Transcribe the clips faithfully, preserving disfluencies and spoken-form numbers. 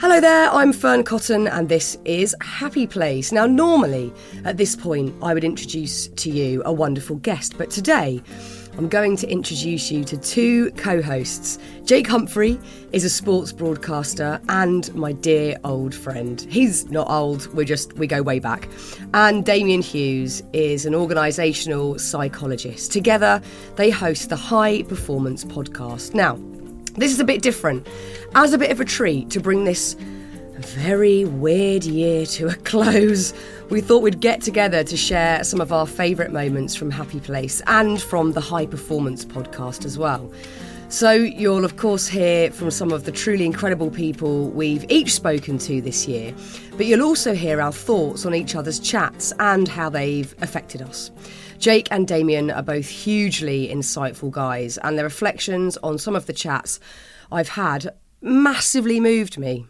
Hello there, I'm Fern Cotton and this is Happy Place. Now normally at this point I would introduce to you a wonderful guest, but today I'm going to introduce you to two co-hosts. Jake Humphrey is a sports broadcaster and my dear old friend. He's not old, we're just, we go way back. And Damian Hughes is an organisational psychologist. Together they host the High Performance Podcast. Now, this is a bit different. As a bit of a treat to bring this very weird year to a close, we thought we'd get together to share some of our favourite moments from Happy Place and from the High Performance Podcast as well. So you'll of course hear from some of the truly incredible people we've each spoken to this year, but you'll also hear our thoughts on each other's chats and how they've affected us. Jake and Damian are both hugely insightful guys, and their reflections on some of the chats I've had massively moved me.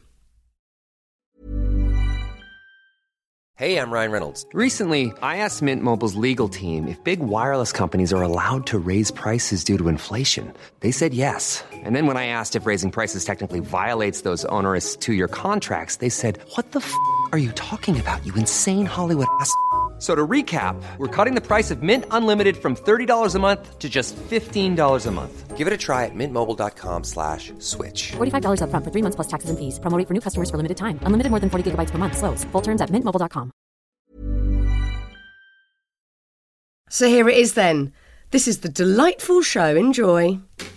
Hey, I'm Ryan Reynolds. Recently, I asked Mint Mobile's legal team if big wireless companies are allowed to raise prices due to inflation. They said yes. And then when I asked if raising prices technically violates those onerous two-year contracts, they said, "What the f*** are you talking about, you insane Hollywood ass f- So to recap, we're cutting the price of Mint Unlimited from thirty dollars a month to just fifteen dollars a month. Give it a try at mintmobile.com slash switch. forty-five dollars up front for three months plus taxes and fees. Promo rate for new customers for limited time. Unlimited more than forty gigabytes per month. Slows full terms at mint mobile dot com. So here it is then. This is the delightful show. Enjoy.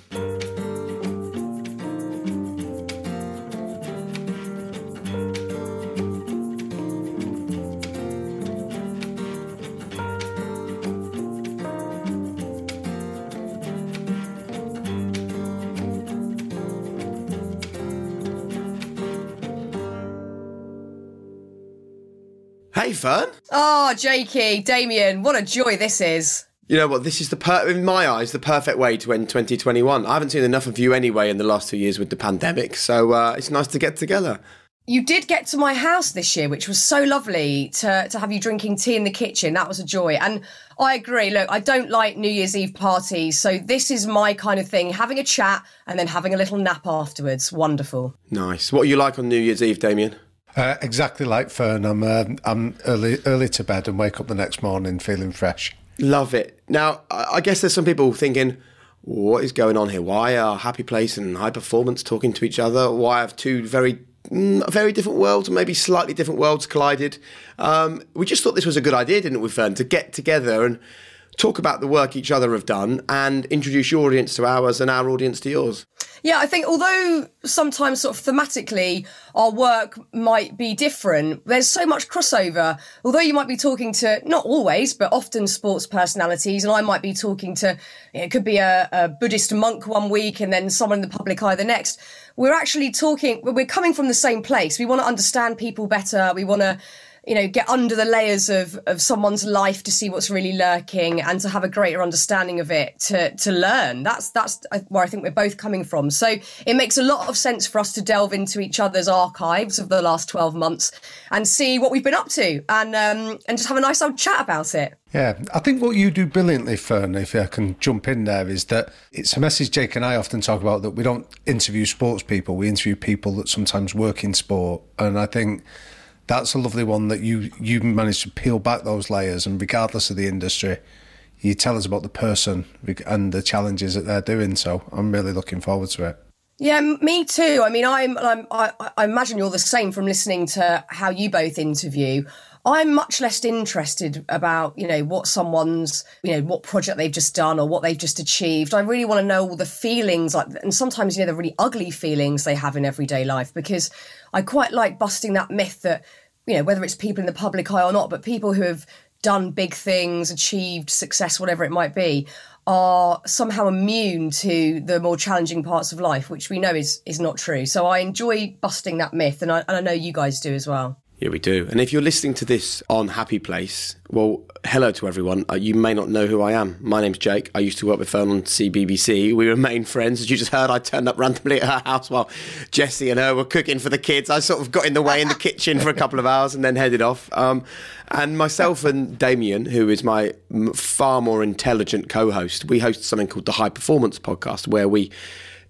Hey, Fern. Oh, Jakey, Damian, what a joy this is. You know what, this is, the per- in my eyes, the perfect way to end twenty twenty-one. I haven't seen enough of you anyway in the last two years with the pandemic, so uh, it's nice to get together. You did get to my house this year, which was so lovely to, to have you drinking tea in the kitchen. That was a joy. And I agree. Look, I don't like New Year's Eve parties, so this is my kind of thing, having a chat and then having a little nap afterwards. Wonderful. Nice. What are you like on New Year's Eve, Damian? Uh, exactly like Fern. I'm uh, I'm early early to bed and wake up the next morning feeling fresh. Love it. Now, I I guess there's some people thinking, what is going on here? Why are Happy Place and High Performance talking to each other? Why have two very, mm, very different worlds, maybe slightly different worlds collided? Um, we just thought this was a good idea, didn't we, Fern, to get together and talk about the work each other have done and introduce your audience to ours and our audience to yours. Yeah, I think although sometimes sort of thematically our work might be different, there's so much crossover. Although you might be talking to, not always, but often sports personalities, and I might be talking to, it could be a, a Buddhist monk one week and then someone in the public eye the next. We're actually talking, we're coming from the same place. We want to understand people better. We want to, you know, get under the layers of, of someone's life to see what's really lurking and to have a greater understanding of it, to, to learn. That's that's where I think we're both coming from. So it makes a lot of sense for us to delve into each other's archives of the last twelve months and see what we've been up to and um, and just have a nice old chat about it. Yeah, I think what you do brilliantly, Fern, if I can jump in there, is that it's a message Jake and I often talk about, that we don't interview sports people, we interview people that sometimes work in sport. And I think that's a lovely one, that you you managed to peel back those layers, and regardless of the industry, you tell us about the person and the challenges that they're doing. So I'm really looking forward to it. Yeah, me too. I mean, I'm, I'm I, I imagine you're the same from listening to how you both interview. I'm much less interested about, you know, what someone's, you know, what project they've just done or what they've just achieved. I really want to know all the feelings, like, and sometimes, you know, the really ugly feelings they have in everyday life, because I quite like busting that myth that, you know, whether it's people in the public eye or not, but people who have done big things, achieved success, whatever it might be, are somehow immune to the more challenging parts of life, which we know is is not true. So I enjoy busting that myth, and I, and I know you guys do as well. Yeah, we do. And if you're listening to this on Happy Place, well, hello to everyone. Uh, you may not know who I am. My name's Jake. I used to work with Fern on C B B C. We remain friends. As you just heard, I turned up randomly at her house while Jessie and her were cooking for the kids. I sort of got in the way in the kitchen for a couple of hours and then headed off. Um, and myself and Damian, who is my far more intelligent co-host, we host something called the High Performance Podcast, where we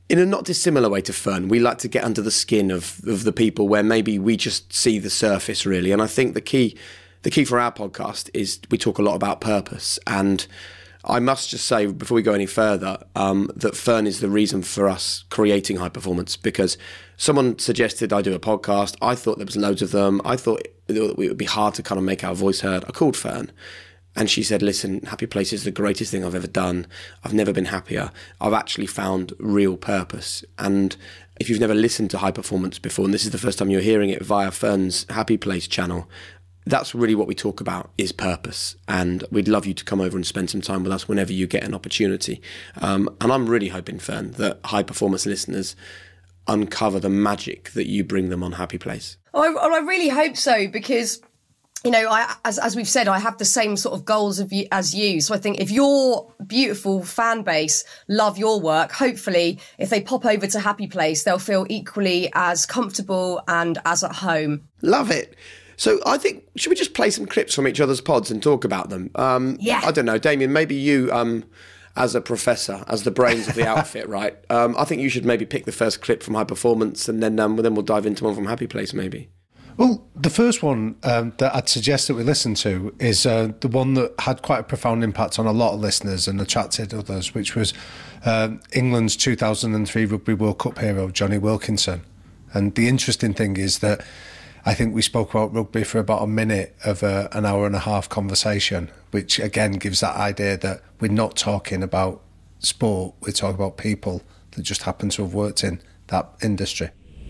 in a not dissimilar way to Fern, we like to get under the skin of, of the people where maybe we just see the surface, really. And I think the key the key for our podcast is we talk a lot about purpose. And I must just say, before we go any further, um, that Fern is the reason for us creating High Performance, because someone suggested I do a podcast. I thought there was loads of them. I thought it would be hard to kind of make our voice heard. I called Fern and she said, listen, Happy Place is the greatest thing I've ever done. I've never been happier. I've actually found real purpose. And if you've never listened to High Performance before, and this is the first time you're hearing it via Fern's Happy Place channel, that's really what we talk about, is purpose. And we'd love you to come over and spend some time with us whenever you get an opportunity. Um, and I'm really hoping, Fern, that High Performance listeners uncover the magic that you bring them on Happy Place. Oh, I, I really hope so, because, you know, I, as, as we've said, I have the same sort of goals of you, as you. So I think if your beautiful fan base love your work, hopefully if they pop over to Happy Place, they'll feel equally as comfortable and as at home. Love it. So I think, should we just play some clips from each other's pods and talk about them? Um, yeah. I don't know, Damien, maybe you, um, as a professor, as the brains of the outfit, right? Um, I think you should maybe pick the first clip from High Performance, and then um, then we'll dive into one from Happy Place, maybe. Well, the first one um, that I'd suggest that we listen to is uh, the one that had quite a profound impact on a lot of listeners and attracted others, which was um, England's two thousand three Rugby World Cup hero, Jonny Wilkinson. And the interesting thing is that I think we spoke about rugby for about a minute of a, an hour and a half conversation, which again gives that idea that we're not talking about sport, we're talking about people that just happen to have worked in that industry.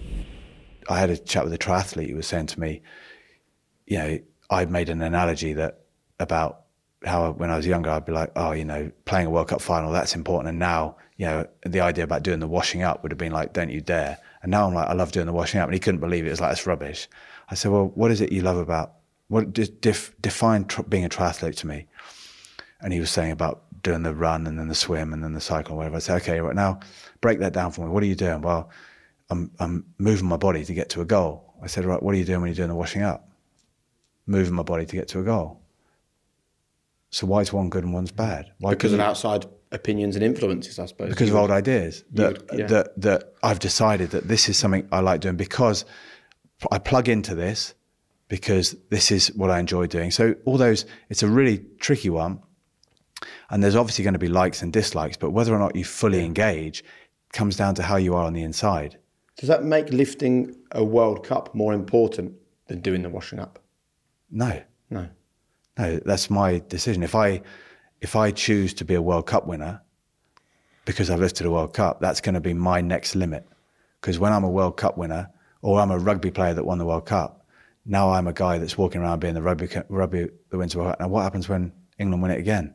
I had a chat with a triathlete who was saying to me, you know, I'd made an analogy that about how when I was younger, I'd be like, oh, you know, playing a World Cup final, that's important. And now, you know, the idea about doing the washing up would have been like, don't you dare. And now I'm like, I love doing the washing up. And he couldn't believe it. It was like, it's rubbish. I said, well, what is it you love about, what def, define tr- being a triathlete to me? And he was saying about doing the run and then the swim and then the cycle or whatever. I said, okay, right now, break that down for me. What are you doing? Well, I'm, I'm moving my body to get to a goal. I said, right, what are you doing when you're doing the washing up? Moving my body to get to a goal. So why is one good and one's bad? Why because of outside opinions and influences, I suppose. Because of old ideas that, would, yeah. that that I've decided that this is something I like doing because I plug into this because this is what I enjoy doing. So all those, it's a really tricky one. And there's obviously going to be likes and dislikes, but whether or not you fully engage comes down to how you are on the inside. Does that make lifting a World Cup more important than doing the washing up? No. No. No, that's my decision. If I if I choose to be a World Cup winner because I've lifted a World Cup, that's going to be my next limit. Because when I'm a World Cup winner or I'm a rugby player that won the World Cup, now I'm a guy that's walking around being the rugby rugby that wins the World Cup. Now what happens when England win it again?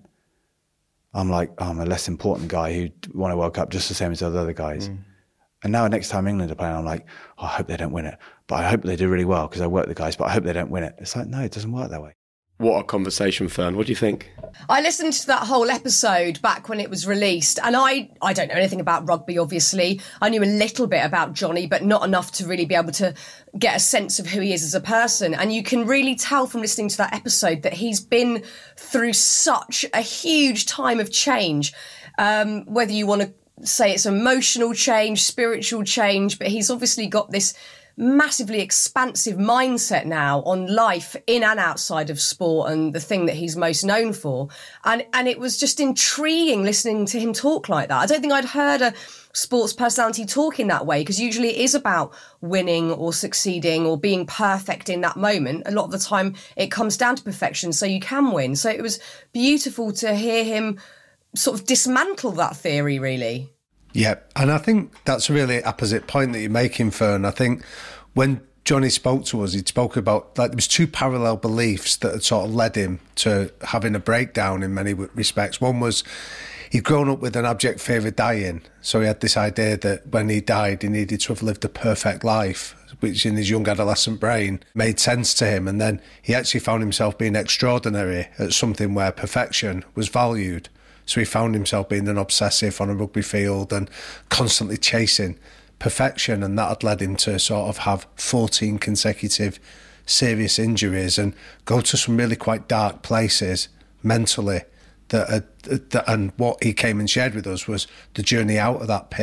I'm like, oh, I'm a less important guy who won a World Cup just the same as the other guys. Mm. And now next time England are playing, I'm like, oh, I hope they don't win it. But I hope they do really well because I work with the guys, but I hope they don't win it. It's like, no, it doesn't work that way. What a conversation, Fern. What do you think? I listened to that whole episode back when it was released, and I, I don't know anything about rugby, obviously. I knew a little bit about Jonny, but not enough to really be able to get a sense of who he is as a person. And you can really tell from listening to that episode that he's been through such a huge time of change, um, whether you want to say it's emotional change, spiritual change, but he's obviously got this massively expansive mindset now on life in and outside of sport and the thing that he's most known for. And and it was just intriguing listening to him talk like that. I don't think I'd heard a sports personality talk in that way, because usually it is about winning or succeeding or being perfect in that moment. A lot of the time it comes down to perfection so you can win. So it was beautiful to hear him sort of dismantle that theory, really. Yeah, and I think that's a really opposite point that you're making, Fern. I think when Jonny spoke to us, he spoke about, like, there was two parallel beliefs that had sort of led him to having a breakdown in many respects. One was he'd grown up with an abject fear of dying, so he had this idea that when he died, he needed to have lived a perfect life, which in his young adolescent brain made sense to him. And then he actually found himself being extraordinary at something where perfection was valued. So he found himself being an obsessive on a rugby field and constantly chasing perfection, and that had led him to sort of have fourteen consecutive serious injuries and go to some really quite dark places mentally. That, uh, that and what he came and shared with us was the journey out of that pit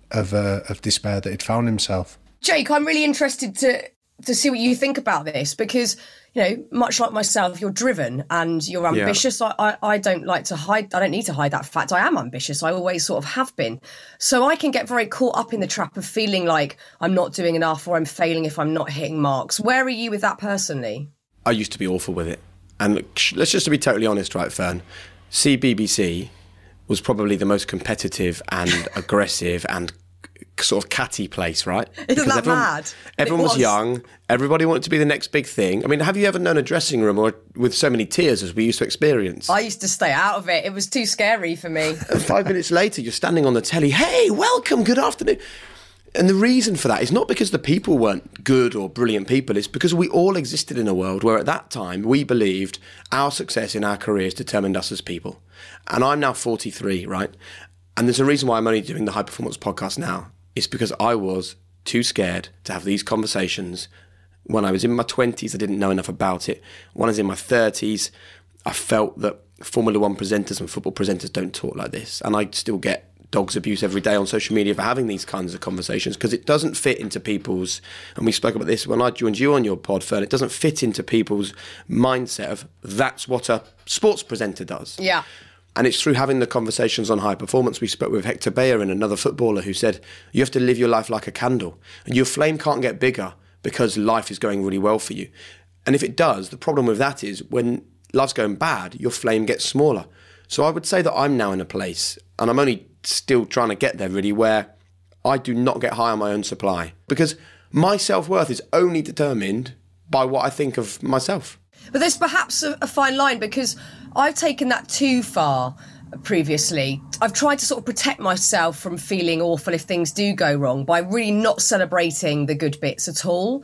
of uh, of despair that he'd found himself. Jake, I'm really interested to to see what you think about this because, you know, much like myself, you're driven and you're ambitious. Yeah. I, I, I don't like to hide. I don't need to hide that fact. I am ambitious. I always sort of have been. So I can get very caught up in the trap of feeling like I'm not doing enough or I'm failing if I'm not hitting marks. Where are you with that personally? I used to be awful with it. And let's just to be totally honest, right, Fern? C B B C was probably the most competitive and aggressive and sort of catty place, right? Isn't because that everyone, mad? Everyone was. was young. Everybody wanted to be the next big thing. I mean, have you ever known a dressing room or with so many tears as we used to experience? I used to stay out of it. It was too scary for me. And five minutes later, you're standing on the telly. Hey, welcome, good afternoon. And the reason for that is not because the people weren't good or brilliant people. It's because we all existed in a world where at that time we believed our success in our careers determined us as people. And I'm now forty-three, right? And there's a reason why I'm only doing the High Performance podcast now. It's because I was too scared to have these conversations. When I was in my twenties, I didn't know enough about it. When I was in my thirties, I felt that Formula One presenters and football presenters don't talk like this. And I still get dog's abuse every day on social media for having these kinds of conversations because it doesn't fit into people's, and we spoke about this when I joined you on your pod, Fern, it doesn't fit into people's mindset of that's what a sports presenter does. Yeah. And it's through having the conversations on high performance. We spoke with Hector Bayer and another footballer who said, you have to live your life like a candle. And your flame can't get bigger because life is going really well for you. And if it does, the problem with that is when life's going bad, your flame gets smaller. So I would say that I'm now in a place, and I'm only still trying to get there really, where I do not get high on my own supply. Because my self-worth is only determined by what I think of myself. But there's perhaps a, a fine line because I've taken that too far previously. I've tried to sort of protect myself from feeling awful if things do go wrong by really not celebrating the good bits at all.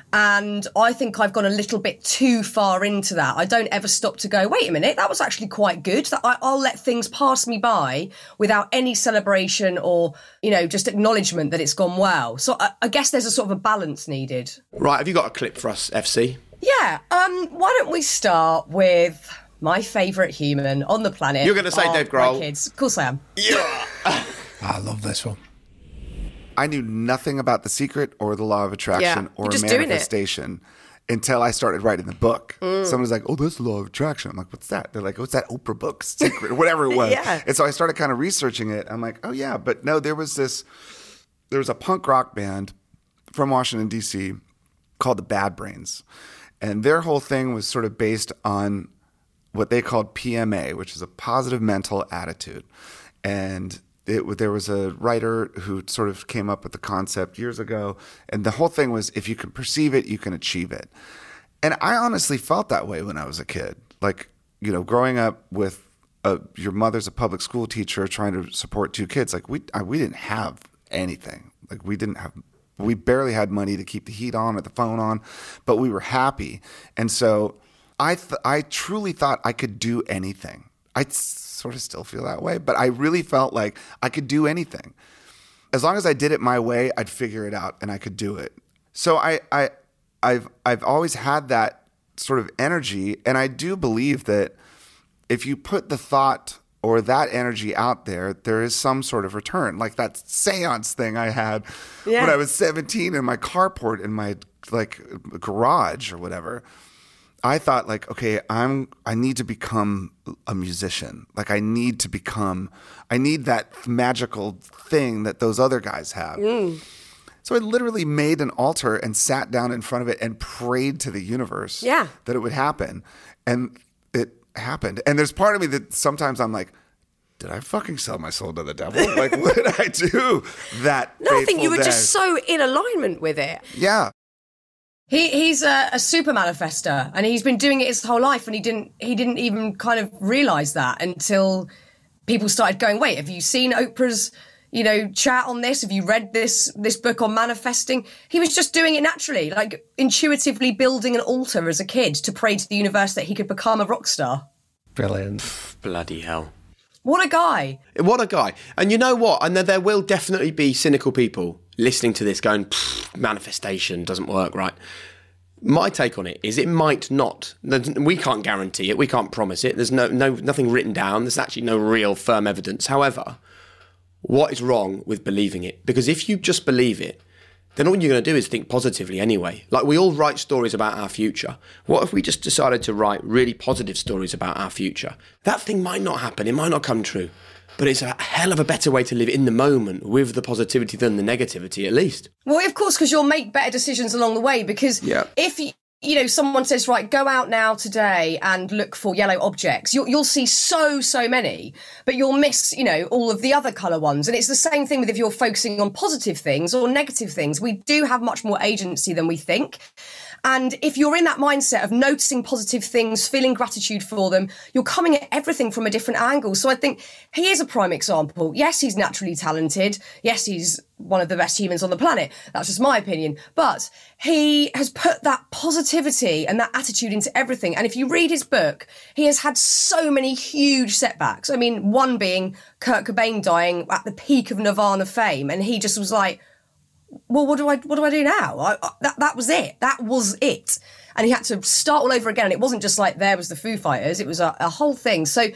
And I think I've gone a little bit too far into that. I don't ever stop to go, wait a minute, that was actually quite good. That I, I'll let things pass me by without any celebration or, you know, just acknowledgement that it's gone well. So I, I guess there's a sort of a balance needed. Right, have you got a clip for us, F C? Yeah, um, why don't we start with my favourite human on the planet. You're going to say Dave Grohl. My kids. Of course I am. Yeah. I love this one. I knew nothing about The Secret or the Law of Attraction Yeah, or just manifestation until I started writing the book. Mm. Someone was like, oh, that's the Law of Attraction. I'm like, what's that? They're like, what's that Oprah book, Secret, or whatever it was. Yeah. And so I started kind of researching it. I'm like, oh, yeah. But no, there was this, there was a punk rock band from Washington, D C called the Bad Brains. And their whole thing was sort of based on what they called P M A, which is a positive mental attitude. And it, there was a writer who sort of came up with the concept years ago. And the whole thing was, if you can perceive it, you can achieve it. And I honestly felt that way when I was a kid. Like, you know, growing up with a, your mother's a public school teacher trying to support two kids. Like, we I, we didn't have anything. Like, we didn't have... We barely had money to keep the heat on or the phone on, but we were happy. And so I th- I truly thought I could do anything. I sort of still feel that way, but I really felt like I could do anything. As long as I did it my way, I'd figure it out and I could do it. So I, I, I've I've always had that sort of energy, and I do believe that if you put the thought or that energy out there, there is some sort of return. Like that seance thing I had yeah. when I was seventeen in my carport in my like garage or whatever. I thought like, okay, I'm I need to become a musician. Like I need to become, I need that magical thing that those other guys have. Mm. So I literally made an altar and sat down in front of it and prayed to the universe yeah. that it would happen. And it happened. And there's part of me that sometimes I'm like, did I fucking sell my soul to the devil? Like, what did I do that No, I think you were day? just so in alignment with it. Yeah. He he's a, a super manifester, and he's been doing it his whole life, and he didn't he didn't even kind of realise that until people started going, wait, have you seen Oprah's, you know, chat on this? Have you read this this book on manifesting? He was just doing it naturally, like intuitively building an altar as a kid to pray to the universe that he could become a rock star. Brilliant. Bloody hell. What a guy. What a guy. And you know what? And there, there will definitely be cynical people listening to this going, manifestation doesn't work, right? My take on it is it might not. We can't guarantee it. We can't promise it. There's no, no nothing written down. There's actually no real firm evidence. However, what is wrong with believing it? Because if you just believe it, then all you're going to do is think positively anyway. Like, we all write stories about our future. What if we just decided to write really positive stories about our future? That thing might not happen. It might not come true. But it's a hell of a better way to live in the moment with the positivity than the negativity, at least. Well, of course, because you'll make better decisions along the way. Because yeah. if you... you know, someone says, right, go out now today and look for yellow objects. You'll, you'll see so, so many, but you'll miss, you know, all of the other colour ones. And it's the same thing with if you're focusing on positive things or negative things. We do have much more agency than we think. And if you're in that mindset of noticing positive things, feeling gratitude for them, you're coming at everything from a different angle. So I think he is a prime example. Yes, he's naturally talented. Yes, he's one of the best humans on the planet. That's just my opinion. But he has put that positivity and that attitude into everything. And if you read his book, he has had so many huge setbacks. I mean, one being Kurt Cobain dying at the peak of Nirvana fame. And he just was like, well, what do I what do I do now? I, I, that that was it. That was it. And he had to start all over again. And it wasn't just like there was the Foo Fighters. It was a, a whole thing. So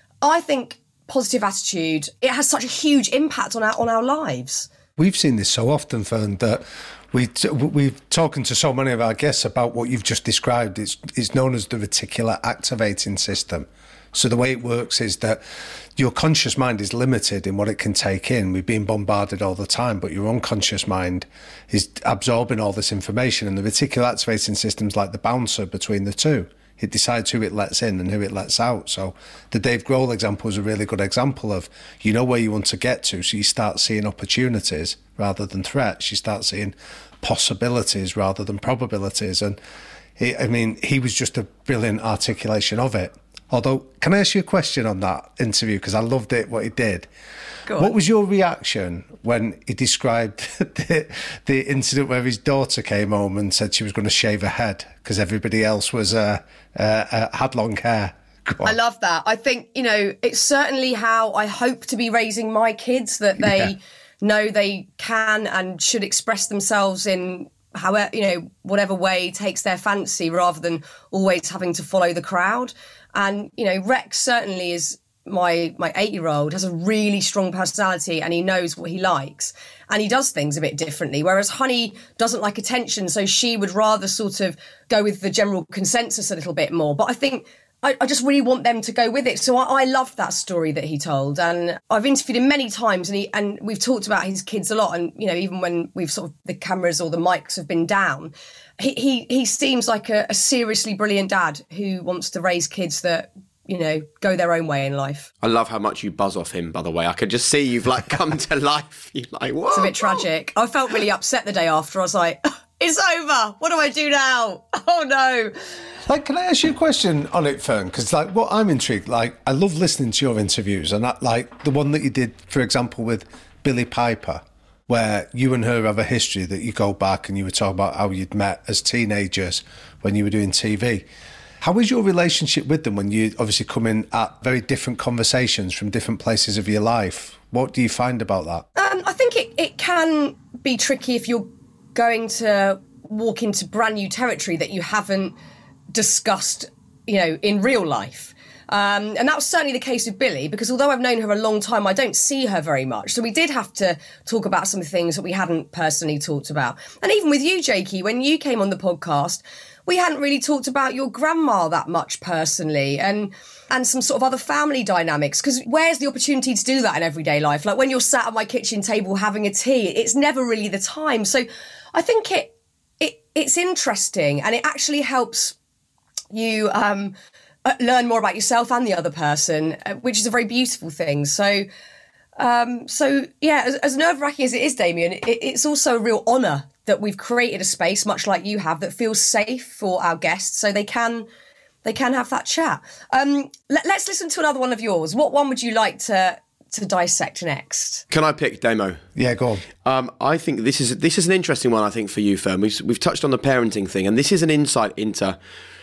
I think positive attitude, it has such a huge impact on our on our lives. We've seen this so often, Fern, that we t- we've talking to so many of our guests about what you've just described. It's it's known as the reticular activating system. So the way it works is that your conscious mind is limited in what it can take in. We're being bombarded all the time, but your unconscious mind is absorbing all this information. And the reticular activating system's like the bouncer between the two. It decides who it lets in and who it lets out. So the Dave Grohl example is a really good example of, you know where you want to get to, so you start seeing opportunities rather than threats. You start seeing possibilities rather than probabilities. And he, I mean, he was just a brilliant articulation of it. Although, can I ask you a question on that interview? Because I loved it, what he did. Go on. What was your reaction when he described the, the incident where his daughter came home and said she was going to shave her head because everybody else was uh, uh, uh, had long hair? I love that. I think, you know, it's certainly how I hope to be raising my kids, that they yeah. know they can and should express themselves in however, you know, whatever way takes their fancy, rather than always having to follow the crowd. And, you know, Rex certainly is my my eight-year-old, has a really strong personality and he knows what he likes and he does things a bit differently, whereas Honey doesn't like attention, so she would rather sort of go with the general consensus a little bit more. But I think I, I just really want them to go with it. So I, I loved that story that he told, and I've interviewed him many times, and he and we've talked about his kids a lot. And, you know, even when we've sort of, the cameras or the mics have been down, he he, he seems like a, a seriously brilliant dad who wants to raise kids that, you know, go their own way in life. I love how much you buzz off him, by the way. I could just see you've like come to life. You're like, whoa. It's a bit tragic. I felt really upset the day after. I was like, it's over. What do I do now? Oh no. Like, can I ask you a question on it, Fern? Because, like, what I'm intrigued, like, I love listening to your interviews, and that, like, the one that you did, for example, with Billie Piper, where you and her have a history that you go back and you were talking about how you'd met as teenagers when you were doing T V. How was your relationship with them when you obviously come in at very different conversations from different places of your life? What do you find about that? Um, I think it, it can be tricky if you're going to walk into brand new territory that you haven't discussed, you know, in real life. Um, and that was certainly the case with Billie, because although I've known her a long time, I don't see her very much. So we did have to talk about some things that we hadn't personally talked about. And even with you, Jakey, when you came on the podcast, we hadn't really talked about your grandma that much personally, and and some sort of other family dynamics, because where's the opportunity to do that in everyday life? Like when you're sat at my kitchen table having a tea, it's never really the time. So I think it it it's interesting, and it actually helps you um, learn more about yourself and the other person, which is a very beautiful thing. So, um, so yeah, as, as nerve-wracking as it is, Damien, it, it's also a real honour that we've created a space, much like you have, that feels safe for our guests, so they can they can have that chat. Um, let, let's listen to another one of yours. What one would you like to to dissect next? Can I pick, Damo? Yeah, go on. Um, I think this is this is an interesting one. I think for you, Fern, we've we've touched on the parenting thing, and this is an insight into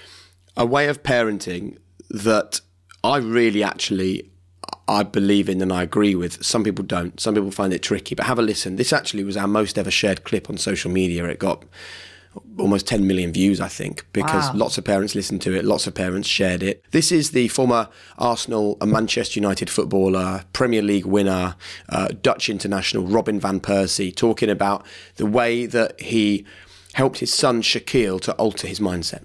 a way of parenting that I really actually, I believe in and I agree with. Some people don't. Some people find it tricky, but have a listen. This actually was our most ever shared clip on social media. It got almost ten million views, I think, because Wow. lots of parents listened to it, lots of parents shared it. This is the former Arsenal and Manchester United footballer, Premier League winner, uh, Dutch international Robin van Persie, talking about the way that he helped his son Shaquille to alter his mindset.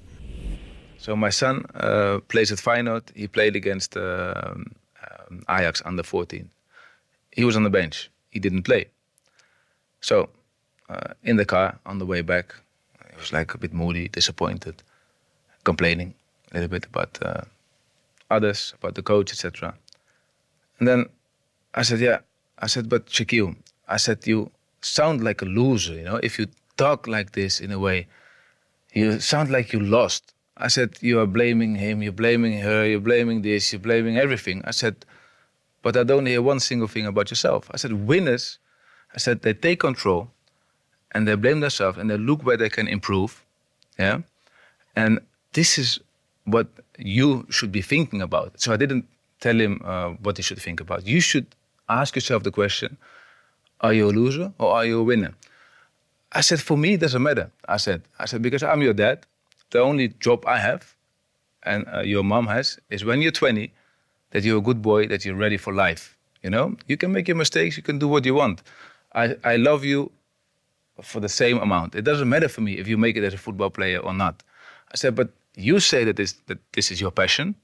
So my son uh, plays at Feyenoord. He played against uh, um, Ajax under fourteen. He was on the bench. He didn't play. So uh, in the car on the way back, he was like a bit moody, disappointed, complaining a little bit about uh, others, about the coach, et cetera. And then I said, yeah, I said, but Shaquille, I said, you sound like a loser, you know, if you talk like this in a way, you sound like you lost. I said, you are blaming him, you're blaming her, you're blaming this, you're blaming everything. I said, but I don't hear one single thing about yourself. I said, winners, I said, they take control and they blame themselves and they look where they can improve. Yeah. And this is what you should be thinking about. So I didn't tell him uh, what he should think about. You should ask yourself the question, are you a loser or are you a winner? I said, for me, it doesn't matter. I said, I said, because I'm your dad. The only job I have and uh, your mom has is when you're twenty, that you're a good boy, that you're ready for life. You know, you can make your mistakes, you can do what you want. I, I love you for the same amount. It doesn't matter for me if you make it as a football player or not. I said, but you say that this, that this is your passion.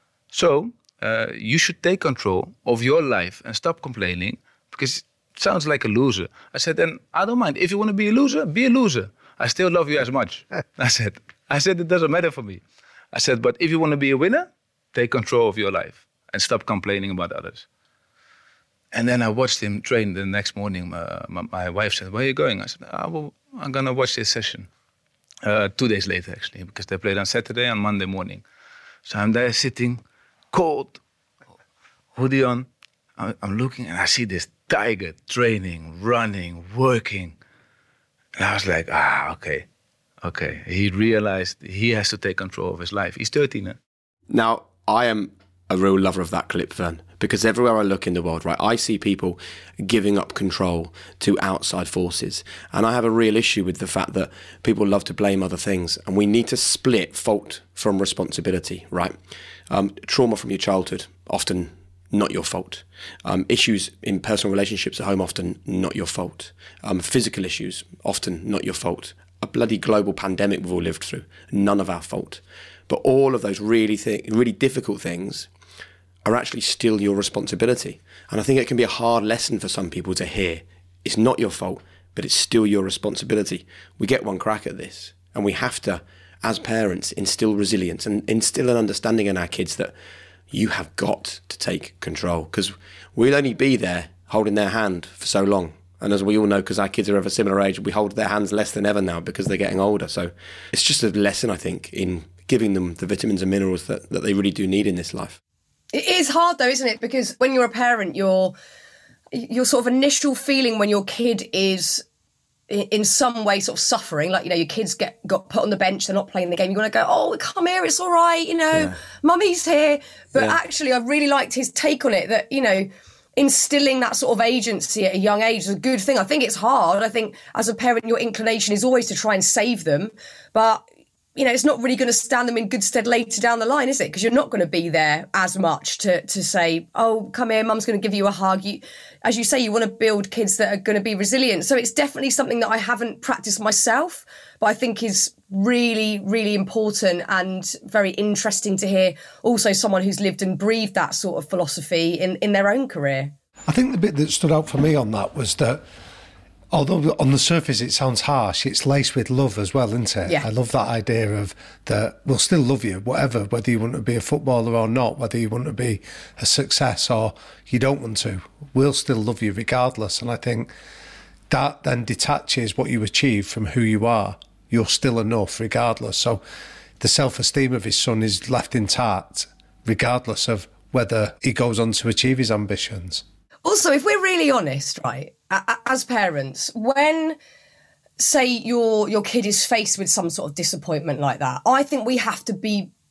So uh, you should take control of your life and stop complaining because it sounds like a loser. I said, then I don't mind. If you want to be a loser, be a loser. I still love you as much. I said, I said, it doesn't matter for me. I said, but if you want to be a winner, take control of your life and stop complaining about others. And then I watched him train the next morning. Uh, my, my wife said, where are you going? I said, oh, well, I'm going to watch this session. Uh, two days later, actually, because they played on Saturday and Monday morning. So I'm there sitting, cold, hoodie on. I'm, I'm looking and I see this tiger training, running, working. And I was like, ah, okay, okay. He realized he has to take control of his life. He's thirteen now. Now, I am a real lover of that clip, Vern, because everywhere I look in the world, right, I see people giving up control to outside forces. And I have a real issue with the fact that people love to blame other things. And we need to split fault from responsibility, right? Um, trauma from your childhood, often not your fault. Um, issues in personal relationships at home, often not your fault. Um, physical issues, often not your fault. A bloody global pandemic we've all lived through, none of our fault. But all of those really, th- really difficult things are actually still your responsibility. And I think it can be a hard lesson for some people to hear. It's not your fault, but it's still your responsibility. We get one crack at this, and we have to, as parents, instill resilience and instill an understanding in our kids that you have got to take control, because we'll only be there holding their hand for so long. And as we all know, because our kids are of a similar age, we hold their hands less than ever now because they're getting older. So it's just a lesson, I think, in giving them the vitamins and minerals that, that they really do need in this life. It is hard though, isn't it? Because when you're a parent, your your sort of initial feeling when your kid is in some way sort of suffering, like, you know, your kids get got put on the bench, they're not playing the game, you're going to go, oh, come here, it's all right, you know, yeah. Mummy's here. But yeah. actually, I really liked his take on it, that, you know, instilling that sort of agency at a young age is a good thing. I think it's hard. I think as a parent, your inclination is always to try and save them. But you know, it's not really going to stand them in good stead later down the line, is it? Because you're not going to be there as much to to say, oh, come here, mum's going to give you a hug. You, as you say, you want to build kids that are going to be resilient. So it's definitely something that I haven't practiced myself, but I think is really, really important and very interesting to hear also someone who's lived and breathed that sort of philosophy in, in their own career. I think the bit that stood out for me on that was that although on the surface it sounds harsh, it's laced with love as well, isn't it? Yeah. I love that idea of that we'll still love you, whatever, whether you want to be a footballer or not, whether you want to be a success or you don't want to, we'll still love you regardless. And I think that then detaches what you achieve from who you are. You're still enough regardless. So the self-esteem of his son is left intact regardless of whether he goes on to achieve his ambitions. Also, if we're really honest, right, as parents, when, say, your your kid is faced with some sort of disappointment like that, I think we have to be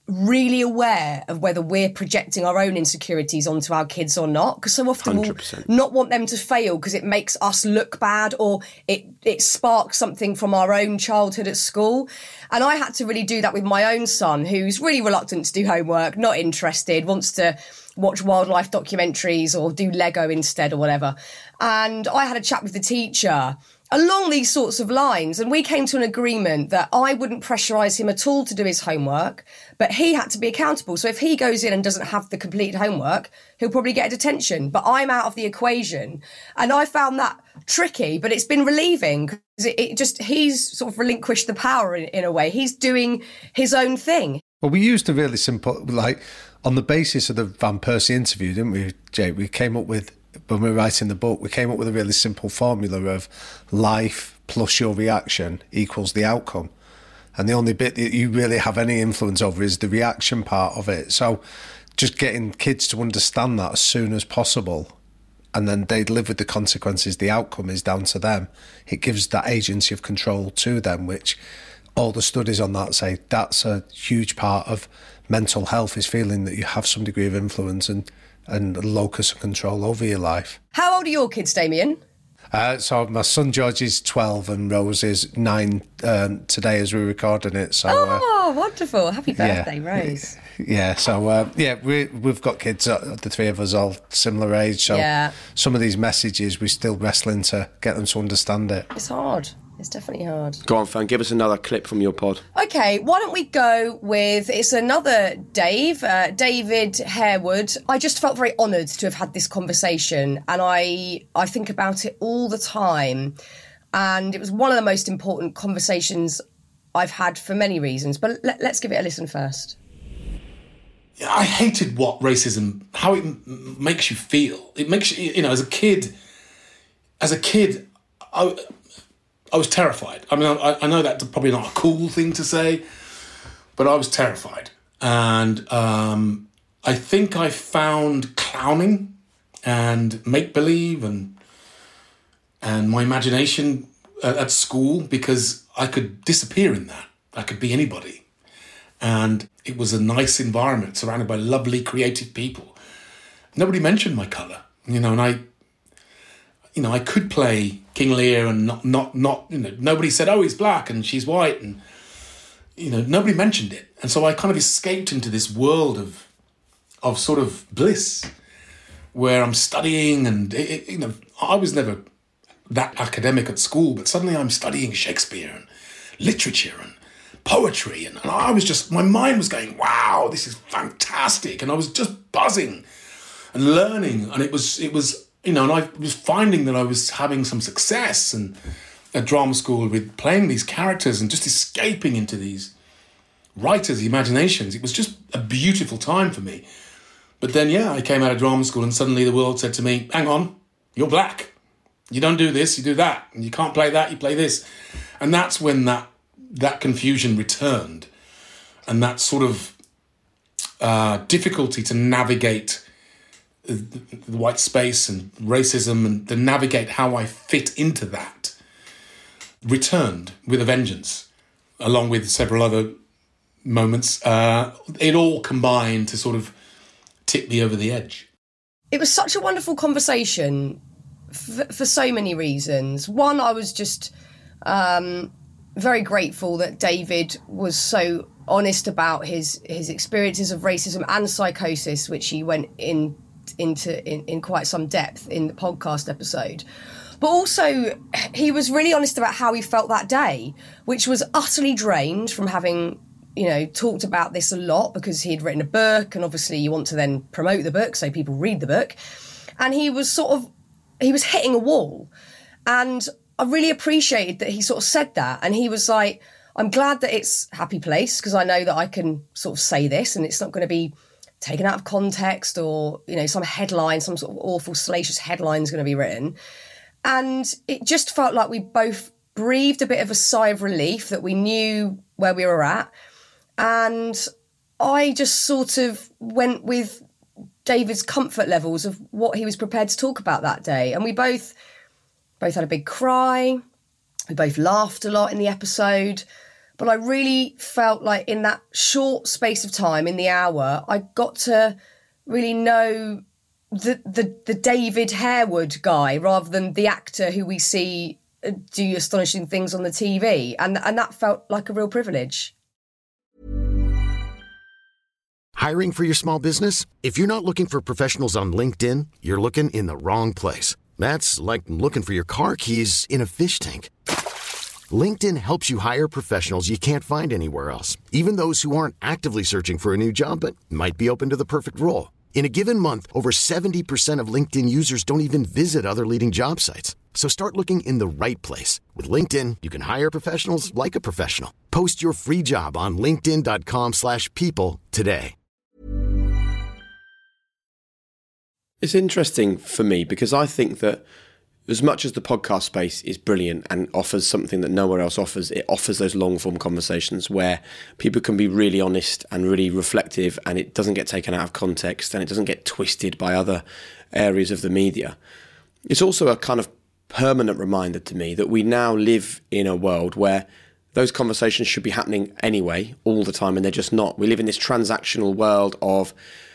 really aware of whether we're projecting our own insecurities onto our kids or not, because so often one hundred percent. we'll not want them to fail because it makes us look bad, or it it sparks something from our own childhood at school. And I had to really do that with my own son, who's really reluctant to do homework, not interested, wants to watch wildlife documentaries or do Lego instead or whatever. And I had a chat with the teacher along these sorts of lines, and we came to an agreement that I wouldn't pressurise him at all to do his homework, but he had to be accountable. So if he goes in and doesn't have the completed homework, he'll probably get a detention, but I'm out of the equation. And I found that tricky, but it's been relieving, because it, it just, he's sort of relinquished the power in, in a way. He's doing his own thing. Well, we used a really simple, like, on the basis of the Van Persie interview, didn't we, Jay? We came up with, when we were writing the book, we came up with a really simple formula of life plus your reaction equals the outcome. And the only bit that you really have any influence over is the reaction part of it. So just getting kids to understand that as soon as possible, and then they'd live with the consequences. The outcome is down to them. It gives that agency of control to them, which all the studies on that say that's a huge part of mental health, is feeling that you have some degree of influence and and a locus of control over your life. How old are your kids, Damien? Uh, so my son George is twelve and Rose is nine um, today as we're recording it. So, oh, uh, wonderful. Happy yeah, birthday, Rose. Yeah, so uh, yeah, we, we've got kids, uh, the three of us, all similar age. So yeah. Some of these messages, we're still wrestling to get them to understand it. It's hard. It's definitely hard. Go on, Fern, give us another clip from your pod. OK, why don't we go with, it's another Dave, uh, David Harewood. I just felt very honoured to have had this conversation, and I I think about it all the time. And it was one of the most important conversations I've had for many reasons. But let, let's give it a listen first. I hated what racism, how it m- makes you feel. It makes you, you know, as a kid, as a kid, I... I was terrified. I mean, I, I know that's probably not a cool thing to say, but I was terrified. And um, I think I found clowning and make-believe and and my imagination at, at school, because I could disappear in that. I could be anybody. And it was a nice environment surrounded by lovely, creative people. Nobody mentioned my colour, you know, and I... You know, I could play King Lear and not, not, not, you know, nobody said, oh, he's black and she's white. And, you know, nobody mentioned it. And so I kind of escaped into this world of, of sort of bliss where I'm studying and, it, it, you know, I was never that academic at school, but suddenly I'm studying Shakespeare and literature and poetry. And, and I was just, my mind was going, wow, this is fantastic. And I was just buzzing and learning. And it was, it was, You know, and I was finding that I was having some success and at drama school with playing these characters and just escaping into these writers' imaginations. It was just a beautiful time for me. But then, yeah, I came out of drama school and suddenly the world said to me, hang on, you're black. You don't do this, you do that. And you can't play that, you play this. And that's when that that confusion returned. And that sort of uh, difficulty to navigate the white space and racism and to navigate how I fit into that returned with a vengeance, along with several other moments. Uh, it all combined to sort of tip me over the edge. It was such a wonderful conversation f- for so many reasons. One, I was just um, very grateful that David was so honest about his, his experiences of racism and psychosis, which he went in into in, in quite some depth in the podcast episode. But also, he was really honest about how he felt that day, which was utterly drained from having, you know, talked about this a lot, because he'd written a book, and obviously you want to then promote the book so people read the book. And he was sort of, he was hitting a wall. And I really appreciated that he sort of said that. And he was like, I'm glad that it's Happy Place, because I know that I can sort of say this and it's not going to be taken out of context, or, you know, some headline, some sort of awful, salacious headline is going to be written. And it just felt like we both breathed a bit of a sigh of relief that we knew where we were at. And I just sort of went with David's comfort levels of what he was prepared to talk about that day. And we both, both had a big cry. We both laughed a lot in the episode. but I really felt like in that short space of time, in the hour, I got to really know the the, the David Harewood guy rather than the actor who we see do astonishing things on the T V. And, and that felt like a real privilege. Hiring for your small business? If you're not looking for professionals on LinkedIn, you're looking in the wrong place. That's like looking for your car keys in a fish tank. LinkedIn helps you hire professionals you can't find anywhere else, even those who aren't actively searching for a new job but might be open to the perfect role. In a given month, over seventy percent of LinkedIn users don't even visit other leading job sites. So start looking in the right place. With LinkedIn, you can hire professionals like a professional. Post your free job on linkedin.com slash people today. It's interesting for me because I think that as much as the podcast space is brilliant and offers something that nowhere else offers, it offers those long-form conversations where people can be really honest and really reflective, and it doesn't get taken out of context and it doesn't get twisted by other areas of the media. It's also a kind of permanent reminder to me that we now live in a world where those conversations should be happening anyway, all the time, and they're just not. We live in this transactional world of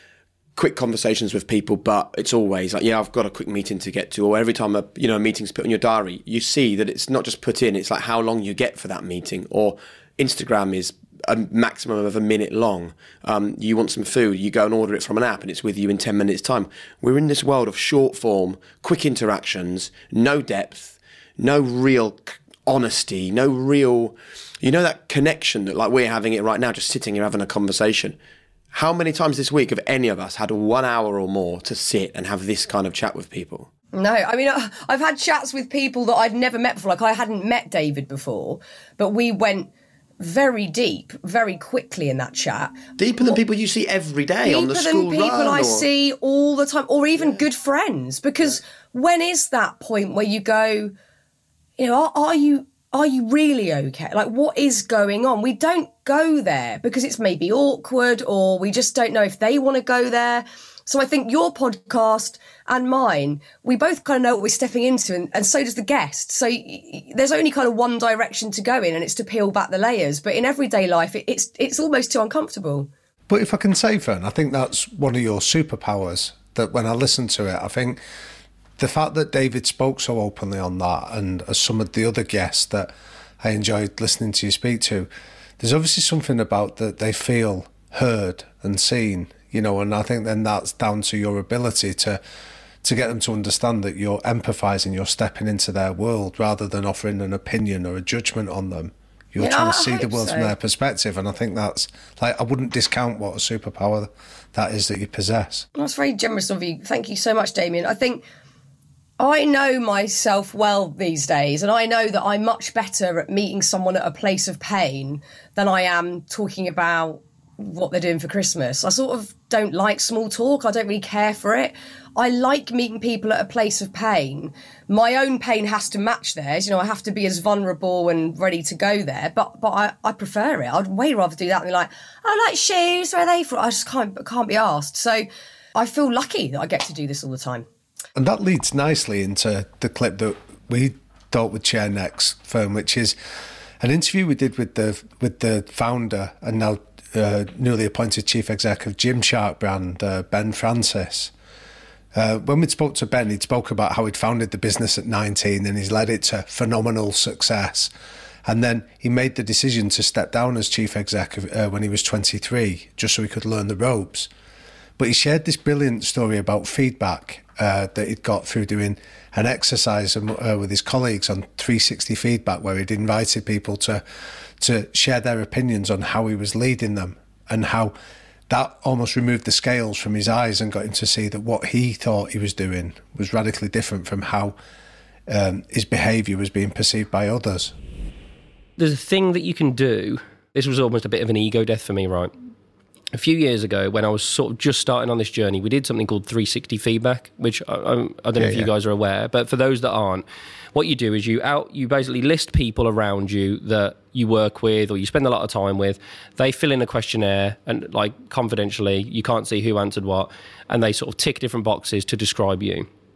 quick conversations with people, but it's always like, yeah, I've got a quick meeting to get to, or every time a you know a meeting's put in your diary, you see that it's not just put in, it's like how long you get for that meeting. Or Instagram is a maximum of a minute long. Um, you want some food, you go and order it from an app and it's with you in ten minutes time. We're in this world of short form, quick interactions, no depth, no real honesty, no real, you know, that connection that like we're having it right now, just sitting here having a conversation. How many times this week have any of us had one hour or more to sit and have this kind of chat with people? No, I mean, I've had chats with people that I'd never met before. Like, I hadn't met David before, but we went very deep, very quickly in that chat. Deeper than people you see every day on the school run. Deeper than people I or... see all the time, or even yeah. good friends. Because yeah. when is that point where you go, you know, are, are you... Are you really okay? Like, what is going on? We don't go there because it's maybe awkward, or we just don't know if they want to go there. So I think your podcast and mine, we both kind of know what we're stepping into, and, and so does the guest. So y- there's only kind of one direction to go in, and it's to peel back the layers. But in everyday life, it, it's it's almost too uncomfortable. But if I can say, Fern, I think that's one of your superpowers, that when I listen to it, I think the fact that David spoke so openly on that, and as some of the other guests that I enjoyed listening to you speak to, there's obviously something about that they feel heard and seen, you know, and I think then that's down to your ability to to get them to understand that you're empathising, you're stepping into their world rather than offering an opinion or a judgment on them. You're yeah, trying to I see the world so. from their perspective, and I think that's, like, I wouldn't discount what a superpower that is that you possess. That's very generous of you. Thank you so much, Damien. I think I know myself well these days, and I know that I'm much better at meeting someone at a place of pain than I am talking about what they're doing for Christmas. I sort of don't like small talk. I don't really care for it. I like meeting people at a place of pain. My own pain has to match theirs. You know, I have to be as vulnerable and ready to go there, but but I, I prefer it. I'd way rather do that than be like, I like shoes, where are they from? I just can't, can't be asked. So I feel lucky that I get to do this all the time. And that leads nicely into the clip that we thought would share next, Fern, which is an interview we did with the with the founder and now uh, newly appointed chief exec of Gymshark brand, uh, Ben Francis. Uh, when we spoke to Ben, he'd spoke about how he'd founded the business at nineteen and he's led it to phenomenal success. And then he made the decision to step down as chief exec uh, when he was twenty-three, just so he could learn the ropes. But he shared this brilliant story about feedback uh, that he'd got through doing an exercise uh, with his colleagues on three sixty feedback, where he'd invited people to to share their opinions on how he was leading them, and how that almost removed the scales from his eyes and got him to see that what he thought he was doing was radically different from how um, his behaviour was being perceived by others. There's a thing that you can do. This was almost a bit of an ego death for me, right? A few years ago, when I was sort of just starting on this journey, we did something called three sixty feedback, which I, I, I don't know yeah, if you yeah. guys are aware, but for those that aren't, what you do is you out you basically list people around you that you work with or you spend a lot of time with. They fill in a questionnaire, and like confidentially, you can't see who answered what, and they sort of tick different boxes to describe you.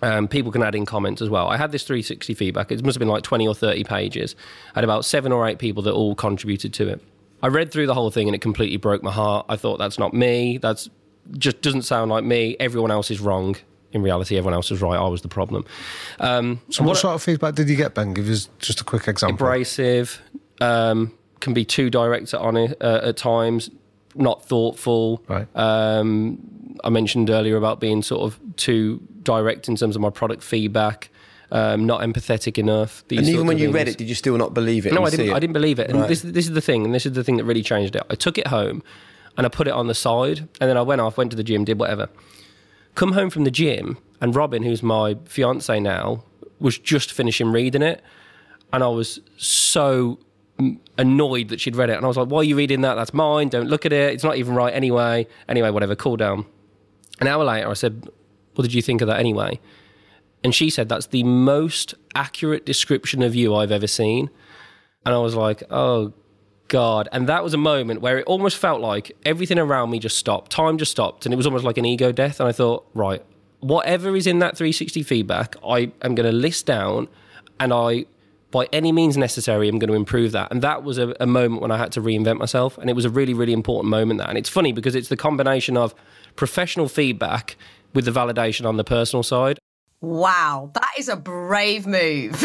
Um, people can add in comments as well. I had this three sixty feedback. It must have been like twenty or thirty pages. I had about seven or eight people that all contributed to it. I read through the whole thing and it completely broke my heart. I thought, that's not me. That's just doesn't sound like me. Everyone else is wrong. In reality, everyone else was right. I was the problem. Um, so what, what sort of feedback did you get, Ben? Give us just a quick example. Abrasive, um, can be too direct on it uh, at times, not thoughtful. Right. Um, I mentioned earlier about being sort of too direct in terms of my product feedback, um, not empathetic enough. And even when you things. read it, did you still not believe it? No, I didn't. It? I didn't believe it. And right. this, this is the thing, and this is the thing that really changed it. I took it home, and I put it on the side, and then I went off, went to the gym, did whatever. Come home from the gym, and Robin, who's my fiance now, was just finishing reading it, and I was so annoyed that she'd read it, and I was like, "Why are you reading that? That's mine. Don't look at it. It's not even right anyway." Anyway, whatever. Cool down. An hour later, I said, "What did you think of that anyway?" And she said, "That's the most accurate description of you I've ever seen." And I was like, "Oh, God." And that was a moment where it almost felt like everything around me just stopped. Time just stopped. And it was almost like an ego death. And I thought, right, whatever is in that three sixty feedback, I am going to list down, and I, by any means necessary, I'm going to improve that. And that was a, a moment when I had to reinvent myself. And it was a really, really important moment, that. And it's funny because it's the combination of professional feedback with the validation on the personal side. Wow, that is a brave move.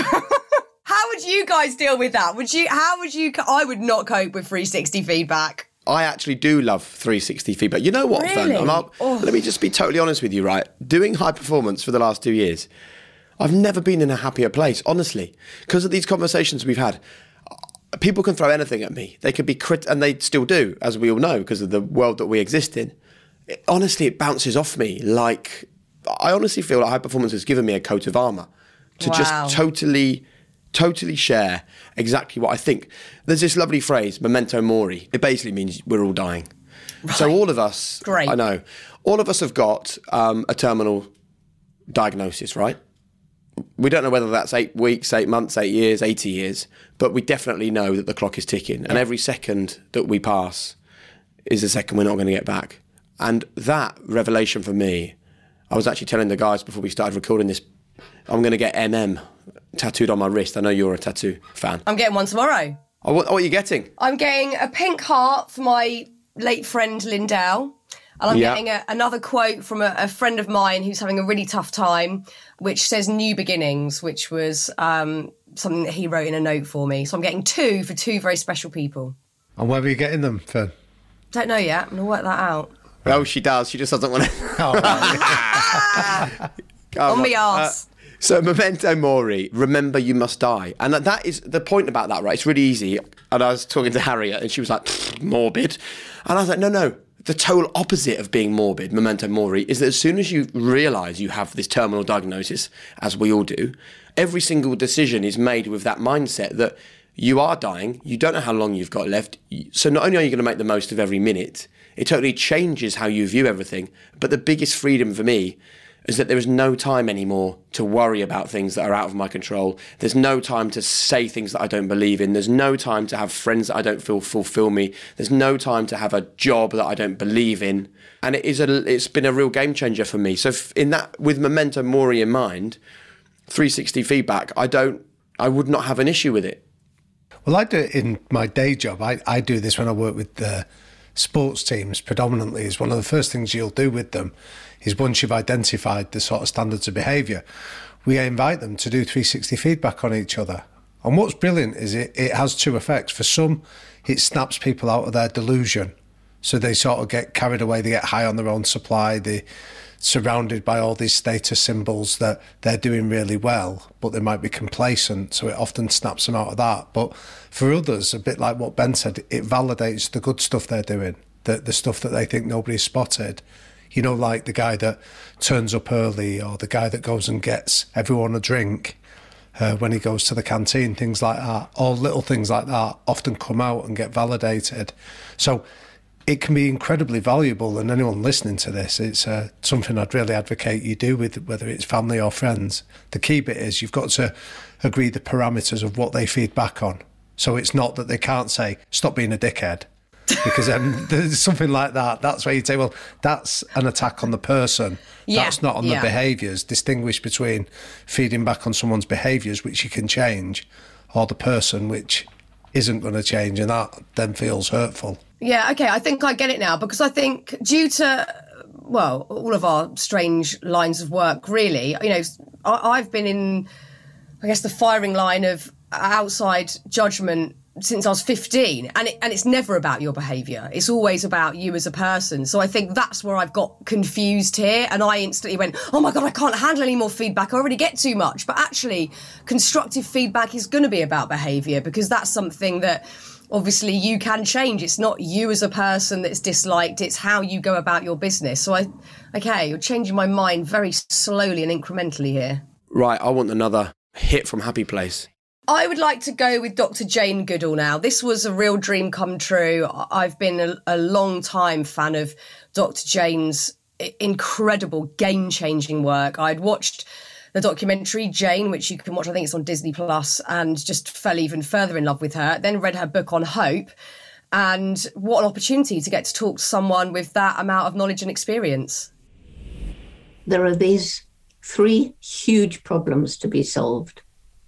How would you guys deal with that? Would you? How would you? I would not cope with three sixty feedback. I actually do love three sixty feedback. You know what, really? Fern? Not, oh. Let me just be totally honest with you, right? Doing high performance for the last two years, I've never been in a happier place, honestly. Because of these conversations we've had, people can throw anything at me. They could be crit, and they still do, as we all know, because of the world that we exist in. It, honestly, it bounces off me like... I honestly feel like high performance has given me a coat of armour to wow. just totally, totally share exactly what I think. There's this lovely phrase, memento mori. It basically means we're all dying. Right. So all of us, Great. I know, all of us have got um, a terminal diagnosis, right? We don't know whether that's eight weeks, eight months, eight years, eighty years, but we definitely know that the clock is ticking. And every second that we pass is a second we're not going to get back. And that revelation for me, I was actually telling the guys before we started recording this, I'm going to get M M tattooed on my wrist. I know you're a tattoo fan. I'm getting one tomorrow. Oh, what, what are you getting? I'm getting a pink heart for my late friend Lindell. And I'm yeah. getting a, another quote from a, a friend of mine who's having a really tough time, which says new beginnings, which was um, something that he wrote in a note for me. So I'm getting two for two very special people. And where are you getting them, Fern? Don't know yet. I'm going to work that out. Oh, she does. She just doesn't want to. Oh, right. On me arse. Uh, so, memento mori, remember you must die. And that is the point about that, right? It's really easy. And I was talking to Harriet and she was like, morbid. And I was like, no, no. The total opposite of being morbid, memento mori, is that as soon as you realise you have this terminal diagnosis, as we all do, every single decision is made with that mindset that you are dying, you don't know how long you've got left. So not only are you going to make the most of every minute, it totally changes how you view everything. But the biggest freedom for me is that there is no time anymore to worry about things that are out of my control. There's no time to say things that I don't believe in. There's no time to have friends that I don't feel fulfill me. There's no time to have a job that I don't believe in. And it is a, it's been a real game changer for me. So in that, with memento mori in mind, three sixty feedback, I don't, I would not have an issue with it. Well, I do it in my day job. I, I do this when I work with the sports teams predominantly. Is one of the first things you'll do with them is once you've identified the sort of standards of behaviour, we invite them to do three sixty feedback on each other. And what's brilliant is it, it has two effects. For some, it snaps people out of their delusion. So they sort of get carried away, they get high on their own supply, they're surrounded by all these status symbols that they're doing really well, but they might be complacent, so it often snaps them out of that. But for others, a bit like what Ben said, it validates the good stuff they're doing, the, the stuff that they think nobody's spotted. You know, like the guy that turns up early or the guy that goes and gets everyone a drink uh, when he goes to the canteen, things like that. All little things like that often come out and get validated. So it can be incredibly valuable, and anyone listening to this, it's uh, something I'd really advocate you do with whether it's family or friends. The key bit is you've got to agree the parameters of what they feed back on. So it's not that they can't say, stop being a dickhead. Because then there's something like that. That's where you'd say, well, that's an attack on the person. Yeah, that's not on yeah. the behaviours. Distinguish between feeding back on someone's behaviours, which you can change, or the person, which isn't going to change, and that then feels hurtful. Yeah, okay, I think I get it now, because I think due to, well, all of our strange lines of work, really, you know, I, I've been in, I guess, the firing line of outside judgment since I was fifteen, and it, and it's never about your behaviour. It's always about you as a person. So I think that's where I've got confused here, and I instantly went, oh my God, I can't handle any more feedback. I already get too much. But actually, constructive feedback is going to be about behaviour, because that's something that obviously you can change. It's not you as a person that's disliked, it's how you go about your business. So I, okay, you're changing my mind very slowly and incrementally here. Right, I want another hit from Happy Place. I would like to go with Doctor Jane Goodall now. This was a real dream come true. I've been a, a long time fan of Doctor Jane's incredible game-changing work. I'd watched the documentary Jane, which you can watch, I think it's on Disney Plus, and just fell even further in love with her. Then read her book on hope. And what an opportunity to get to talk to someone with that amount of knowledge and experience. There are these three huge problems to be solved,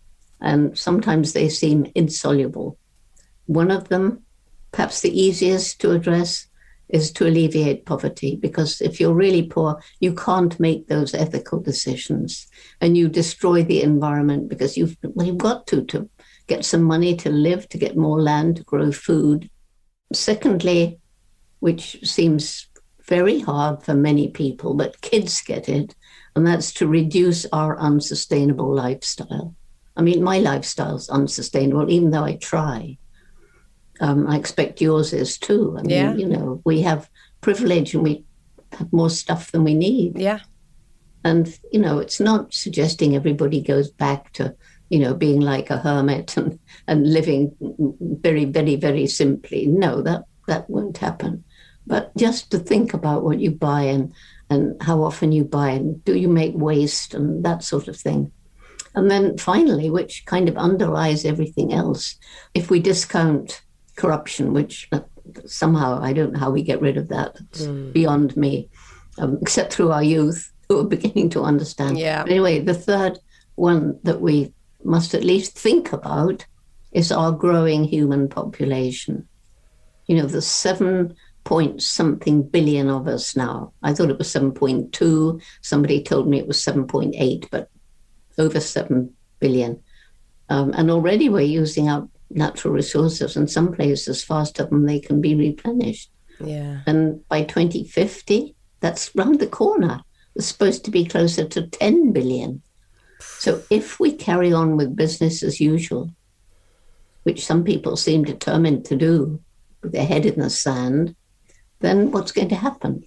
and sometimes they seem insoluble. One of them, perhaps the easiest to address, is to alleviate poverty, because if you're really poor, you can't make those ethical decisions, and you destroy the environment because you've, well, you've got to, to get some money to live, to get more land, to grow food. Secondly, which seems very hard for many people, but kids get it, and that's to reduce our unsustainable lifestyle. I mean, my lifestyle's unsustainable, even though I try. Um, I expect yours is too. I mean, yeah. you know, we have privilege and we have more stuff than we need. Yeah. And, you know, it's not suggesting everybody goes back to, you know, being like a hermit and, and living very, very, very simply. No, that, that won't happen. But just to think about what you buy and, and how often you buy, and do you make waste and that sort of thing. And then finally, which kind of underlies everything else, if we discount corruption, which uh, somehow I don't know how we get rid of that. It's mm. beyond me, um, except through our youth who are beginning to understand. Yeah. But anyway, the third one that we must at least think about is our growing human population. You know, the seven point something billion of us now. I thought it was seven point two. Somebody told me it was seven point eight, but over seven billion. Um, and already we're using up natural resources in some places faster than they can be replenished. Yeah. And by twenty fifty, that's round the corner. It's supposed to be closer to ten billion. So if we carry on with business as usual, which some people seem determined to do with their head in the sand, then what's going to happen?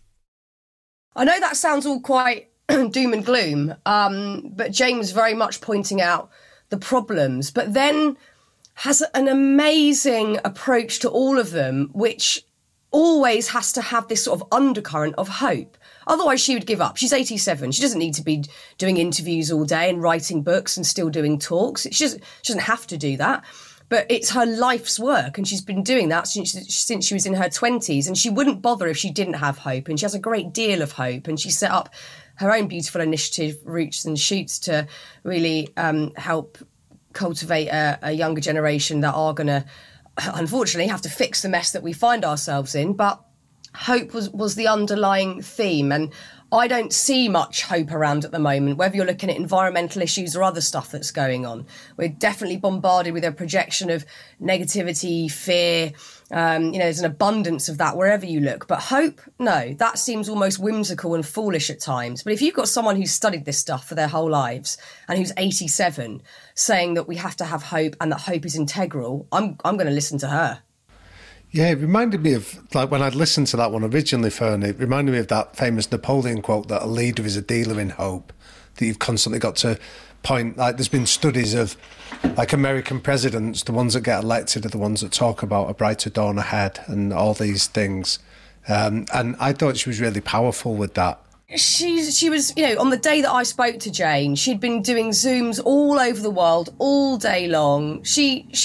I know that sounds all quite doom and gloom, um, but James very much pointing out the problems, but then has an amazing approach to all of them, which always has to have this sort of undercurrent of hope. Otherwise, she would give up. She's eighty-seven. She doesn't need to be doing interviews all day and writing books and still doing talks. She doesn't, she doesn't have to do that. But it's her life's work, and she's been doing that since, since she was in her twenties, and she wouldn't bother if she didn't have hope, and she has a great deal of hope, and she set up her own beautiful initiative, Roots and Shoots, to really um, help cultivate a, a younger generation that are going to, unfortunately, have to fix the mess that we find ourselves in. But hope was, was the underlying theme, and I don't see much hope around at the moment, whether you're looking at environmental issues or other stuff that's going on. We're definitely bombarded with a projection of negativity, fear. Um, you know, there's an abundance of that wherever you look. But hope, no, that seems almost whimsical and foolish at times. But if you've got someone who's studied this stuff for their whole lives and who's eighty-seven saying that we have to have hope and that hope is integral, I'm I'm going to listen to her. Yeah, it reminded me of, like, when I'd listened to that one originally, Fern, it reminded me of that famous Napoleon quote that a leader is a dealer in hope, that you've constantly got to point, like, there's been studies of, like, American presidents, the ones that get elected are the ones that talk about a brighter dawn ahead and all these things. Um, and I thought she was really powerful with that. She's, she was, you know, on the day that I spoke to Jane, she'd been doing Zooms all over the world all day long. She, she's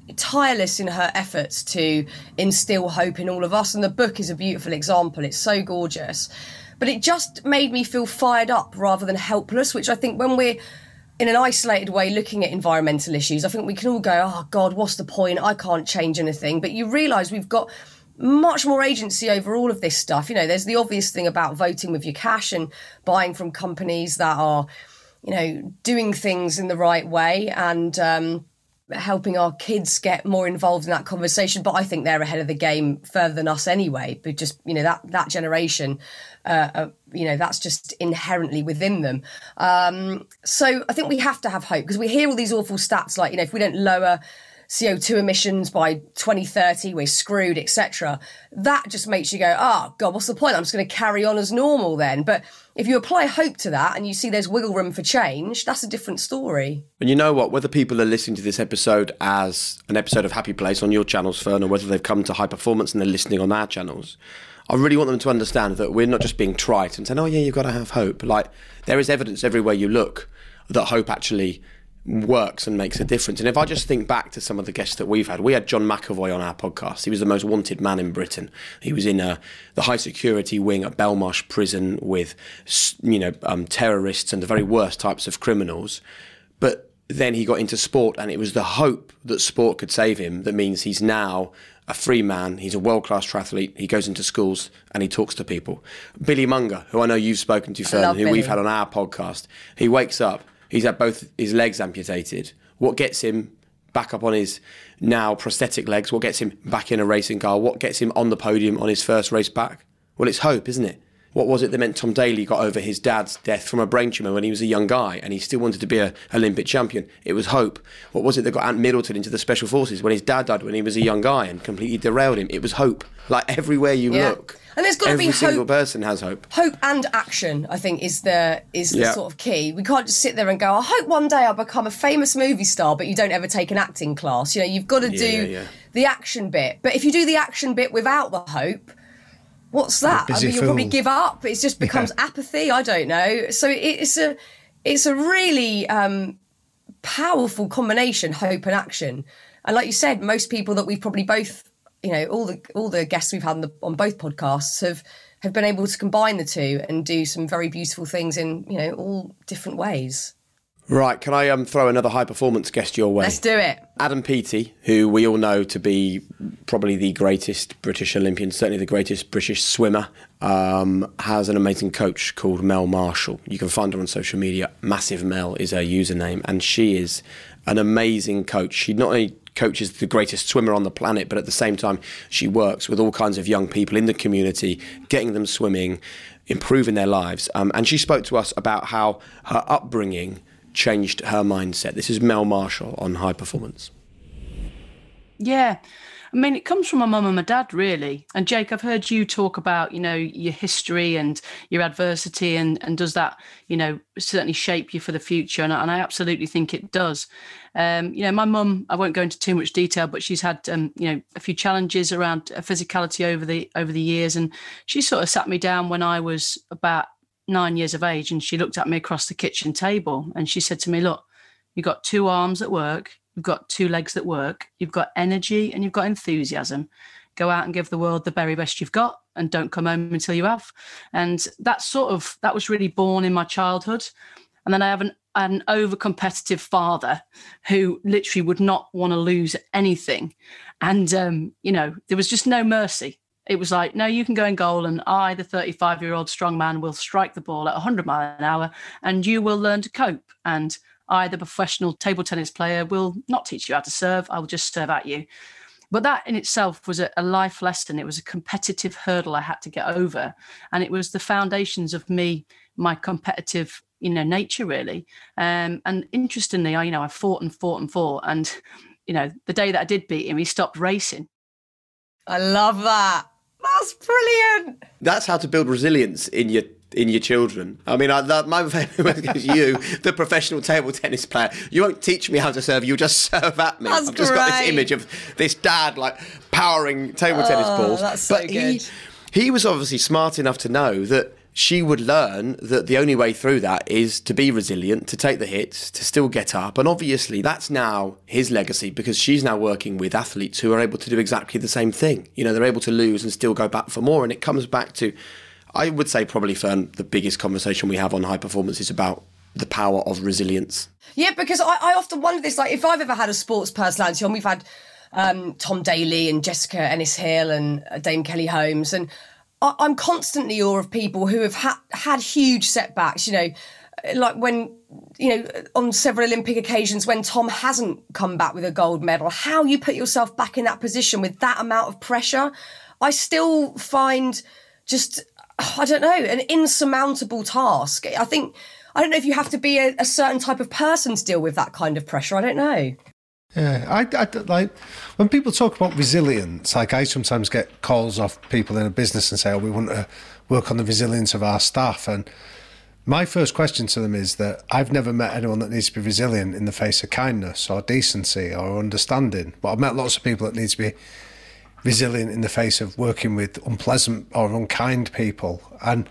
tireless in her efforts to instill hope in all of us. And the book is a beautiful example. It's so gorgeous. But it just made me feel fired up rather than helpless, which I think when we're in an isolated way looking at environmental issues, I think we can all go, oh, God, what's the point? I can't change anything. But you realise we've got much more agency over all of this stuff. You know, there's the obvious thing about voting with your cash and buying from companies that are, you know, doing things in the right way and um, helping our kids get more involved in that conversation. But I think they're ahead of the game further than us anyway. But just, you know, that that generation, uh, uh, you know, that's just inherently within them. Um, so I think we have to have hope, because we hear all these awful stats like, you know, if we don't lower C O two emissions by twenty thirty, we're screwed, et cetera. That just makes you go, oh, God, what's the point? I'm just going to carry on as normal then. But if you apply hope to that and you see there's wiggle room for change, that's a different story. And you know what? Whether people are listening to this episode as an episode of Happy Place on your channels, Fern, or whether they've come to High Performance and they're listening on our channels, I really want them to understand that we're not just being trite and saying, oh, yeah, you've got to have hope. Like, there is evidence everywhere you look that hope actually works and makes a difference. And if I just think back to some of the guests that we've had, we had John McAvoy on our podcast. He was the most wanted man in Britain. He was in uh, the high security wing at Belmarsh prison with, you know, um, terrorists and the very worst types of criminals. But then he got into sport, and it was the hope that sport could save him that means he's now a free man. He's a world-class triathlete. He goes into schools and he talks to people. Billy Munger, who I know you've spoken to, Fern, who Billy. We've had on our podcast, he wakes up, he's had both his legs amputated. What gets him back up on his now prosthetic legs? What gets him back in a racing car? What gets him on the podium on his first race back? Well, it's hope, isn't it? What was it that meant Tom Daley got over his dad's death from a brain tumour when he was a young guy and he still wanted to be an Olympic champion? It was hope. What was it that got Ant Middleton into the Special Forces when his dad died when he was a young guy and completely derailed him? It was hope. Like, everywhere you yeah. look, and there's got to be every single hope. person has hope. Hope and action, I think, is the is the Yeah. sort of key. We can't just sit there and go, I hope one day I'll become a famous movie star, but you don't ever take an acting class. You know, you've got to Yeah, do yeah, yeah. the action bit. But if you do the action bit without the hope, what's that? I Busy mean, you'll probably fool. give up. It just becomes Yeah. apathy. I don't know. So it's a it's a really um, powerful combination, hope and action. And like you said, most people that we've probably both, you know, all the all the guests we've had on, the, on both podcasts have have been able to combine the two and do some very beautiful things in, you know, all different ways. Right, can I um, throw another high performance guest your way? Let's do it. Adam Peaty, who we all know to be probably the greatest British Olympian, certainly the greatest British swimmer, um, has an amazing coach called Mel Marshall. You can find her on social media. Massive Mel is her username, and she is an amazing coach. She not only coaches the greatest swimmer on the planet, but at the same time, she works with all kinds of young people in the community, getting them swimming, improving their lives. Um, and she spoke to us about how her upbringing changed her mindset. This is Mel Marshall on High Performance. Yeah. I mean, it comes from my mum and my dad, really. And Jake, I've heard you talk about, you know, your history and your adversity, and, and does that, you know, certainly shape you for the future? And, I- and I absolutely think it does. Um, you know, my mum, I won't go into too much detail, but she's had, um, you know, a few challenges around uh, physicality over the over the years. And she sort of sat me down when I was about nine years of age, and she looked at me across the kitchen table and she said to me, look, you've got two arms that work, you've got two legs that work, you've got energy and you've got enthusiasm. Go out and give the world the very best you've got, and don't come home until you have. And that sort of, that was really born in my childhood. And then I have an, an over-competitive father who literally would not want to lose anything. And, um, you know, there was just no mercy. It was like, no, you can go in goal, and I, the thirty-five-year-old strong man, will strike the ball at one hundred miles an hour, and you will learn to cope. And I, the professional table tennis player, will not teach you how to serve. I will just serve at you. But that in itself was a, a life lesson. It was a competitive hurdle I had to get over. And it was the foundations of me, my competitive, you know, nature, really. Um, and interestingly, I, you know, I fought and fought and fought. And, you know, the day that I did beat him, he stopped racing. I love that. That's brilliant. That's how to build resilience in your in your children. I mean, I, that, my favourite is you, the professional table tennis player. You won't teach me how to serve, you'll just serve at me. That's I've just got this great. image of this dad, like, powering table Oh, tennis balls. that's so but good. He, he was obviously smart enough to know that she would learn that the only way through that is to be resilient, to take the hits, to still get up. And obviously that's now his legacy, because she's now working with athletes who are able to do exactly the same thing. You know, they're able to lose and still go back for more. And it comes back to, I would say probably, Fern, the biggest conversation we have on high performance is about the power of resilience. Yeah, because I, I often wonder this, like if I've ever had a sports personality on, we've had um, Tom Daley and Jessica Ennis-Hill and uh, Dame Kelly Holmes, and I, I'm constantly awe of people who have ha- had huge setbacks, you know, like when, you know, on several Olympic occasions when Tom hasn't come back with a gold medal, how you put yourself back in that position with that amount of pressure, I still find just, I don't know, an insurmountable task. I think... I don't know if you have to be a, a certain type of person to deal with that kind of pressure. I don't know. Yeah, I, I like when people talk about resilience. Like I sometimes get calls off people in a business and say, "Oh, we want to work on the resilience of our staff." And my first question to them is that I've never met anyone that needs to be resilient in the face of kindness or decency or understanding. But I've met lots of people that need to be resilient in the face of working with unpleasant or unkind people. And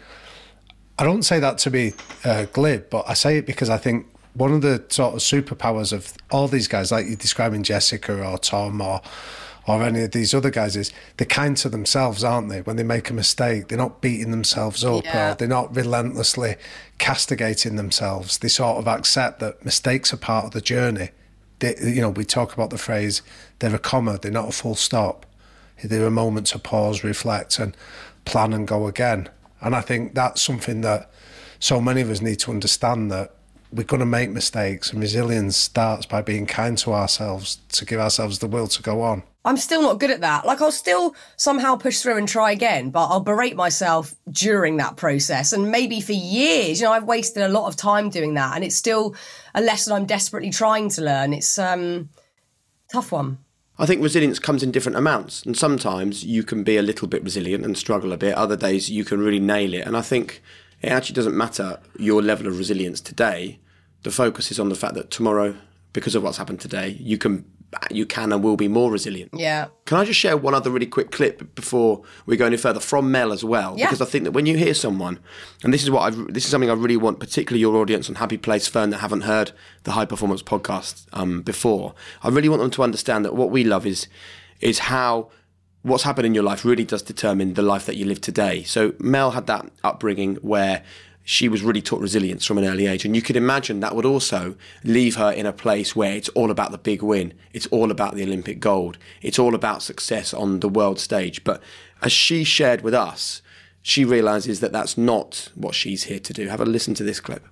I don't say that to be uh, glib, but I say it because I think one of the sort of superpowers of all these guys, like you're describing Jessica or Tom or or any of these other guys, is they're kind to themselves, aren't they? When they make a mistake, they're not beating themselves up yeah. or they're not relentlessly castigating themselves. They sort of accept that mistakes are part of the journey. They, you know, we talk about the phrase, they're a comma, they're not a full stop. They're a moment to pause, reflect and plan and go again. And I think that's something that so many of us need to understand, that we're going to make mistakes, and resilience starts by being kind to ourselves, to give ourselves the will to go on. I'm still not good at that. Like, I'll still somehow push through and try again, but I'll berate myself during that process. And maybe for years, you know, I've wasted a lot of time doing that, and it's still a lesson I'm desperately trying to learn. It's um, a tough one. I think resilience comes in different amounts, and sometimes you can be a little bit resilient and struggle a bit. Other days you can really nail it. And I think it actually doesn't matter your level of resilience today. The focus is on the fact that tomorrow, because of what's happened today, you can you can and will be more resilient. Yeah. Can I just share one other really quick clip before we go any further from Mel as well? Yeah. Because I think that when you hear someone, and this is what I this is something I really want, particularly your audience on Happy Place, Fern, that haven't heard the High Performance podcast um, before, I really want them to understand that what we love is is how what's happened in your life really does determine the life that you live today. So Mel had that upbringing where she was really taught resilience from an early age. And you could imagine that would also leave her in a place where it's all about the big win. It's all about the Olympic gold. It's all about success on the world stage. But as she shared with us, she realises that that's not what she's here to do. Have a listen to this clip.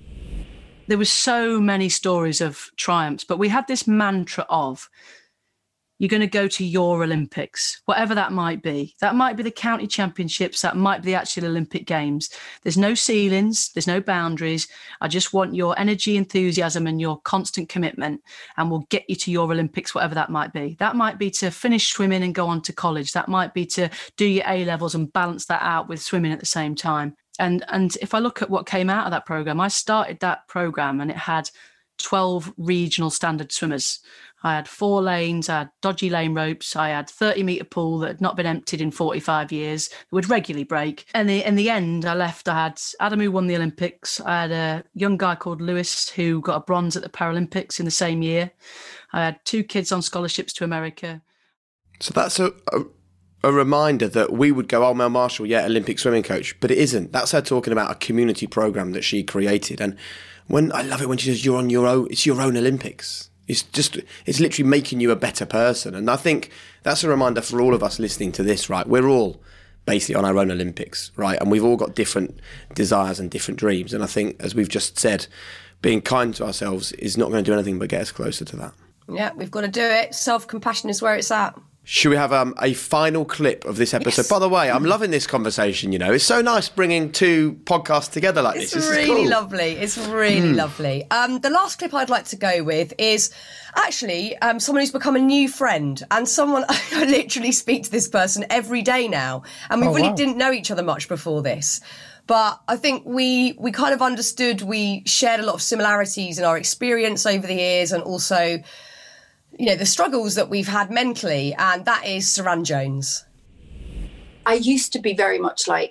There were so many stories of triumphs, but we had this mantra of, you're going to go to your Olympics, whatever that might be. That might be the county championships. That might be the actual Olympic Games. There's no ceilings. There's no boundaries. I just want your energy, enthusiasm and your constant commitment, and we'll get you to your Olympics, whatever that might be. That might be to finish swimming and go on to college. That might be to do your A-levels and balance that out with swimming at the same time. And, and if I look at what came out of that programme, I started that programme and it had twelve regional standard swimmers. I had four lanes, I had dodgy lane ropes, I had thirty metre pool that had not been emptied in forty-five years, that would regularly break. And the, in the end, I left, I had Adam, who won the Olympics. I had a young guy called Lewis, who got a bronze at the Paralympics in the same year. I had two kids on scholarships to America. So that's a, a, a reminder that we would go, oh, Mel Marshall, yeah, Olympic swimming coach. But it isn't. That's her talking about a community programme that she created. And when I love it when she says, you're on your own, it's your own Olympics. It's just, it's literally making you a better person. And I think that's a reminder for all of us listening to this, right? We're all basically on our own Olympics, right? And we've all got different desires and different dreams. And I think, as we've just said, being kind to ourselves is not going to do anything but get us closer to that. Yeah, we've got to do it. Self-compassion is where it's at. Should we have um, a final clip of this episode? Yes. By the way, I'm loving this conversation, you know. It's so nice bringing two podcasts together like it's this. It's is really cool. lovely. It's really mm. lovely. Um, the last clip I'd like to go with is actually um, someone who's become a new friend, and someone, I literally speak to this person every day now, and we oh, really wow. didn't know each other much before this. But I think we we kind of understood, we shared a lot of similarities in our experience over the years, and also, you know, the struggles that we've had mentally, and that is Saran Jones. I used to be very much like,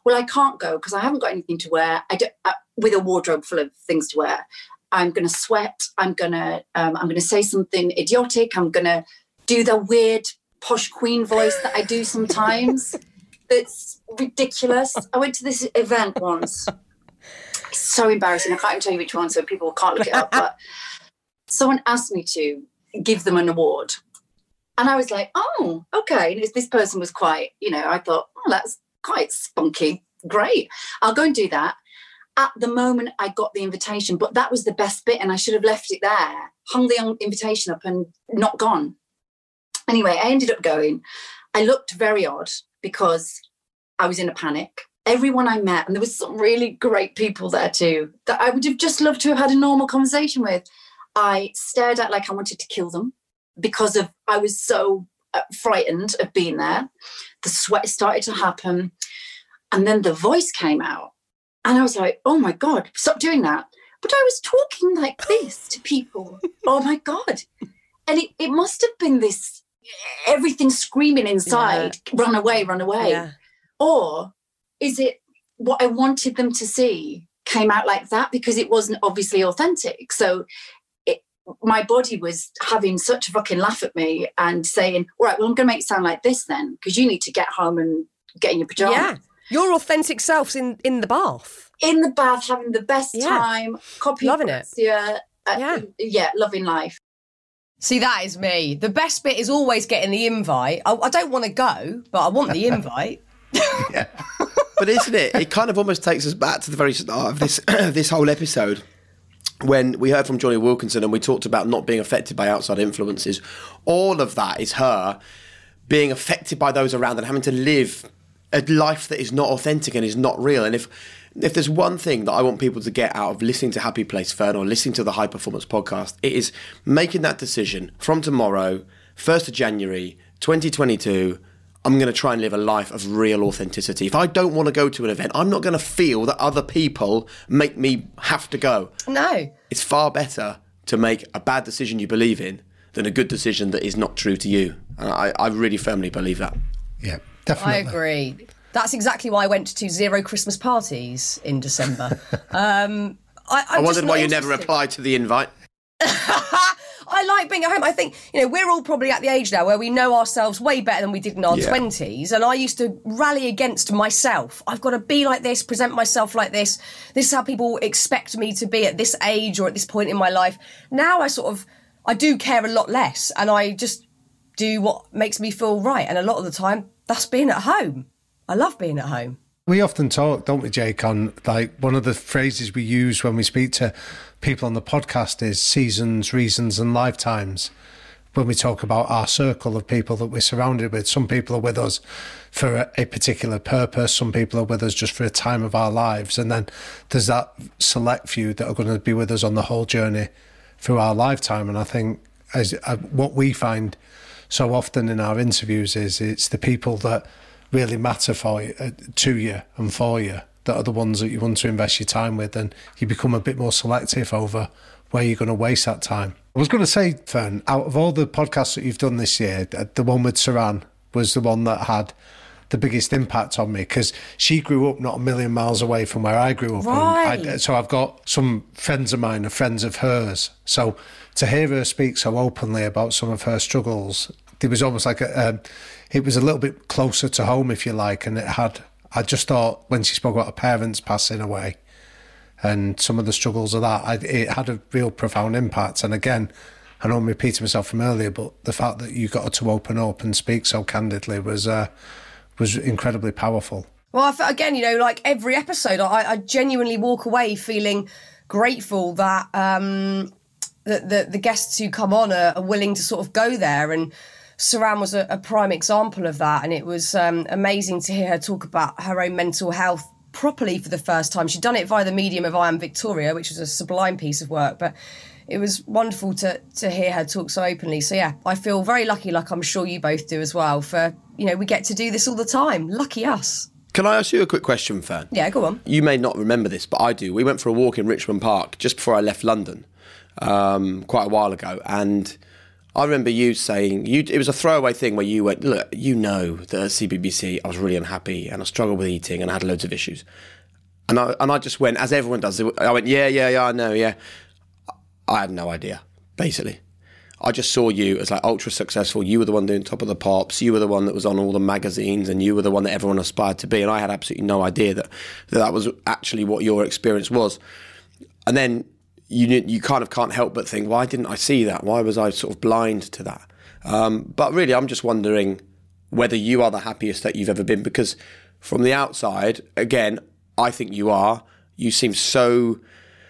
well, I can't go because I haven't got anything to wear. I don't, uh, with a wardrobe full of things to wear. I'm going to sweat. I'm going to, um, I'm going to say something idiotic. I'm going to do the weird posh queen voice that I do sometimes. It's ridiculous. I went to this event once. It's so embarrassing. I can't even tell you which one, so people can't look it up. But someone asked me to give them an award. And I was like, oh, okay. And this person was quite, you know, I thought, oh, that's quite spunky. Great. I'll go and do that. At the moment, I got the invitation, but that was the best bit, and I should have left it there, hung the invitation up and not gone. Anyway, I ended up going. I looked very odd because I was in a panic. Everyone I met, and there was some really great people there too, that I would have just loved to have had a normal conversation with. I stared at like I wanted to kill them because of I was so uh, frightened of being there. The sweat started to happen. And then the voice came out. And I was like, oh my God, stop doing that. But I was talking like this to people. Oh my God. And it, it must have been this, everything screaming inside, yeah. run away, run away. Yeah. Or is it what I wanted them to see came out like that because it wasn't obviously authentic? So it, my body was having such a fucking laugh at me and saying, all right, well, I'm going to make it sound like this then because you need to get home and get in your pajamas. Yeah. Your authentic self's in, in the bath. In the bath, having the best yeah. time. Copy loving it. Yeah, uh, yeah. Yeah, loving life. See, that is me. The best bit is always getting the invite. I, I don't want to go, but I want the invite. Yeah. But isn't it? It kind of almost takes us back to the very start of this this whole episode when we heard from Jonny Wilkinson and we talked about not being affected by outside influences. All of that is her being affected by those around and having to live a life that is not authentic and is not real. And if if there's one thing that I want people to get out of listening to Happy Place Fern or listening to the High Performance podcast, it is making that decision from tomorrow, first of January twenty twenty-two, I'm going to try and live a life of real authenticity. If I don't want to go to an event, I'm not going to feel that other people make me have to go. No. It's far better to make a bad decision you believe in than a good decision that is not true to you. And I, I really firmly believe that. Yeah, definitely. I agree. That's exactly why I went to zero Christmas parties in December. um, I, I wondered why you never replied to the invite. I like being at home. I think, you know, we're all probably at the age now where we know ourselves way better than we did in our yeah. twenties. And I used to rally against myself. I've got to be like this, present myself like this. This is how people expect me to be at this age or at this point in my life. Now I sort of, I do care a lot less and I just do what makes me feel right. And a lot of the time, that's being at home. I love being at home. We often talk, don't we, Jake, on like one of the phrases we use when we speak to people on the podcast is seasons, reasons and lifetimes. When we talk about our circle of people that we're surrounded with, some people are with us for a, a particular purpose, some people are with us just for a time of our lives, and then there's that select few that are going to be with us on the whole journey through our lifetime. And I think as uh, what we find so often in our interviews is it's the people that really matter for you, uh, to you and for you, that are the ones that you want to invest your time with, and you become a bit more selective over where you're going to waste that time. I was going to say, Fern, out of all the podcasts that you've done this year, the one with Saran was the one that had the biggest impact on me, because she grew up not a million miles away from where I grew up. Right. And I, so I've got some friends of mine and friends of hers. So to hear her speak so openly about some of her struggles, it was almost like a, um, it was a little bit closer to home, if you like, and it had, I just thought when she spoke about her parents passing away and some of the struggles of that, I, it had a real profound impact. And again, I know I'm repeating myself from earlier, but the fact that you got her to open up and speak so candidly was uh, was incredibly powerful. Well, I felt, again, you know, like every episode, I, I genuinely walk away feeling grateful that um, the, the, the guests who come on are, are willing to sort of go there. And Saran was a, a prime example of that, and it was um, amazing to hear her talk about her own mental health properly for the first time. She'd done it via the medium of I Am Victoria, which was a sublime piece of work, but it was wonderful to to hear her talk so openly. So yeah, I feel very lucky, like I'm sure you both do as well, for, you know, we get to do this all the time. Lucky us. Can I ask you a quick question, Fern? Yeah, go on. You may not remember this, but I do. We went for a walk in Richmond Park just before I left London um, quite a while ago, and I remember you saying, you, it was a throwaway thing where you went, look, you know that at C B B C I was really unhappy and I struggled with eating and I had loads of issues. And I, and I just went, as everyone does, I went, yeah, yeah, yeah, I know, yeah. I had no idea, basically. I just saw you as like ultra successful. You were the one doing Top of the Pops. You were the one that was on all the magazines, and you were the one that everyone aspired to be. And I had absolutely no idea that that, that was actually what your experience was. And then you you kind of can't help but think, why didn't I see that? Why was I sort of blind to that? Um, but really, I'm just wondering whether you are the happiest that you've ever been, because from the outside, again, I think you are. You seem so...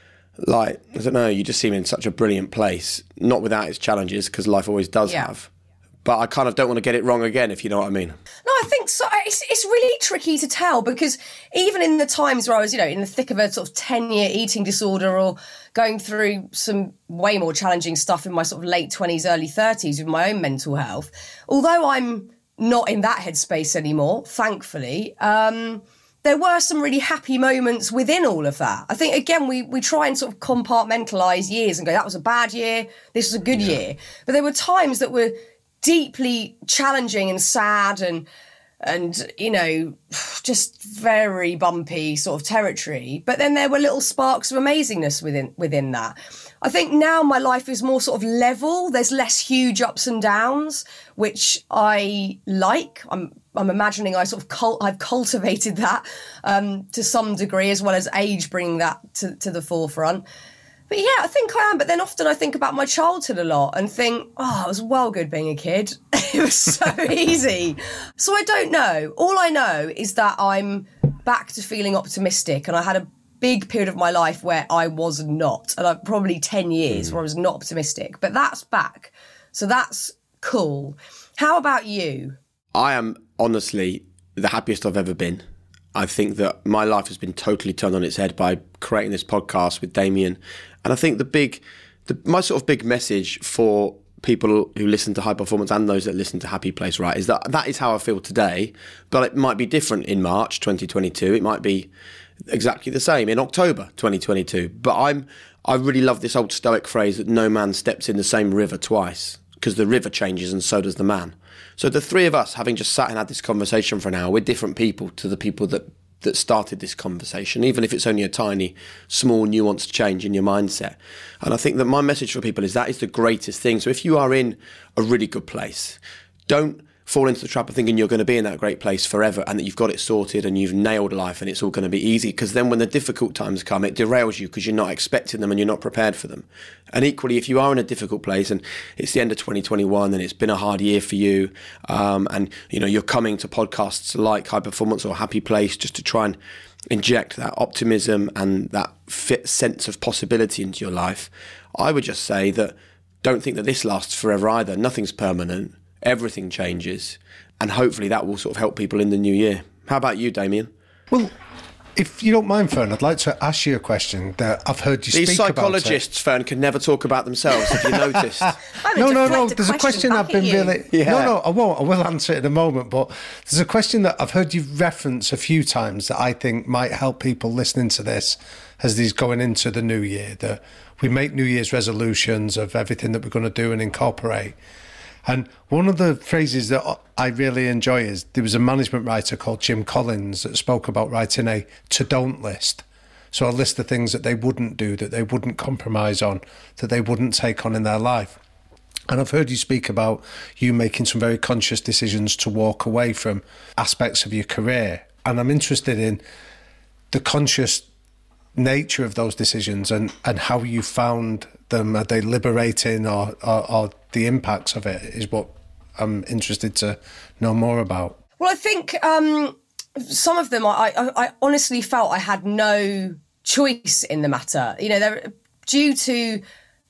Like, I don't know, you just seem in such a brilliant place, not without its challenges, because life always does yeah. have. But I kind of don't want to get it wrong again, if you know what I mean. No, I think so. It's, it's really tricky to tell, because even in the times where I was, you know, in the thick of a sort of ten-year eating disorder or going through some way more challenging stuff in my sort of late twenties, early thirties with my own mental health, although I'm not in that headspace anymore, thankfully, um... there were some really happy moments within all of that. I think, again, we we try and sort of compartmentalise years and go, that was a bad year, this was a good yeah. year. But there were times that were deeply challenging and sad and, and you know, just very bumpy sort of territory. But then there were little sparks of amazingness within within that. I think now my life is more sort of level. There's less huge ups and downs, which I like. I'm I'm imagining I sort of cult, I've cultivated that um, to some degree, as well as age bringing that to, to the forefront. But yeah, I think I am. But then often I think about my childhood a lot and think, oh, it was well good being a kid. It was so easy. So I don't know. All I know is that I'm back to feeling optimistic, and I had a big period of my life where I was not, and I've probably ten years mm. where I was not optimistic. But that's back. So that's cool. How about you? I am honestly the happiest I've ever been. I think that my life has been totally turned on its head by creating this podcast with Damien. And I think the big, the, my sort of big message for people who listen to High Performance and those that listen to Happy Place, right, is that that is how I feel today, but it might be different in March twenty twenty-two. It might be exactly the same in October twenty twenty-two. But I'm, I really love this old Stoic phrase that no man steps in the same river twice, because the river changes and so does the man. So the three of us, having just sat and had this conversation for an hour, we're different people to the people that, that started this conversation, even if it's only a tiny, small, nuanced change in your mindset. And I think that my message for people is that is the greatest thing. So if you are in a really good place, don't fall into the trap of thinking you're going to be in that great place forever and that you've got it sorted and you've nailed life and it's all going to be easy, because then when the difficult times come, it derails you because you're not expecting them and you're not prepared for them. And equally, if you are in a difficult place and it's the end of twenty twenty-one and it's been a hard year for you, um, and you know you're coming to podcasts like High Performance or Happy Place just to try and inject that optimism and that fit sense of possibility into your life, I would just say that don't think that this lasts forever either. Nothing's permanent. Everything changes, and hopefully that will sort of help people in the new year. How about you, Damien? Well, if you don't mind, Fern, I'd like to ask you a question that I've heard you These speak about. These psychologists, Fern, can never talk about themselves, have you noticed? no, no, no, there's a question I've been really... Yeah. No, no, I won't. I will answer it in a moment, but there's a question that I've heard you reference a few times that I think might help people listening to this as these going into the new year, that we make New Year's resolutions of everything that we're going to do and incorporate. And one of the phrases that I really enjoy is there was a management writer called Jim Collins that spoke about writing a to-don't list. So a list of things that they wouldn't do, that they wouldn't compromise on, that they wouldn't take on in their life. And I've heard you speak about you making some very conscious decisions to walk away from aspects of your career. And I'm interested in the conscious nature of those decisions and, and how you found them. Are they liberating, or, or, or the impacts of it is what I'm interested to know more about. Well, I think um, some of them, I, I, I honestly felt I had no choice in the matter. You know, they're due to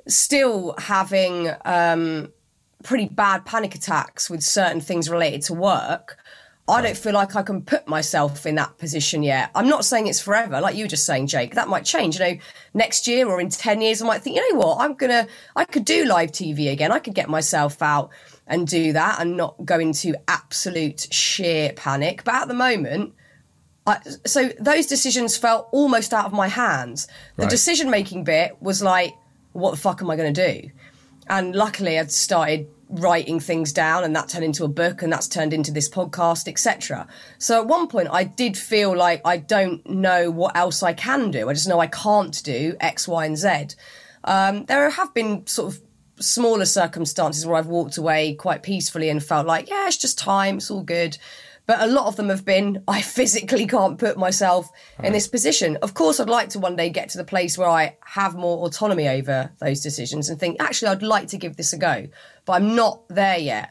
still having um, pretty bad panic attacks with certain things related to work. I don't feel like I can put myself in that position yet. I'm not saying it's forever, like you were just saying, Jake. That might change. You know, next year or in ten years, I might think, you know what, I'm going to, I could do live T V again. I could get myself out and do that and not go into absolute sheer panic. But at the moment, I, so those decisions felt almost out of my hands. The right. decision-making bit was like, what the fuck am I going to do? And luckily I'd started writing things down, and that turned into a book, and that's turned into this podcast, et cetera. So at one point I did feel like I don't know what else I can do. I just know I can't do X, Y, and Z. Um, there have been sort of smaller circumstances where I've walked away quite peacefully and felt like, yeah, it's just time, it's all good. But a lot of them have been, I physically can't put myself in this position. Of course, I'd like to one day get to the place where I have more autonomy over those decisions and think, actually, I'd like to give this a go. But I'm not there yet.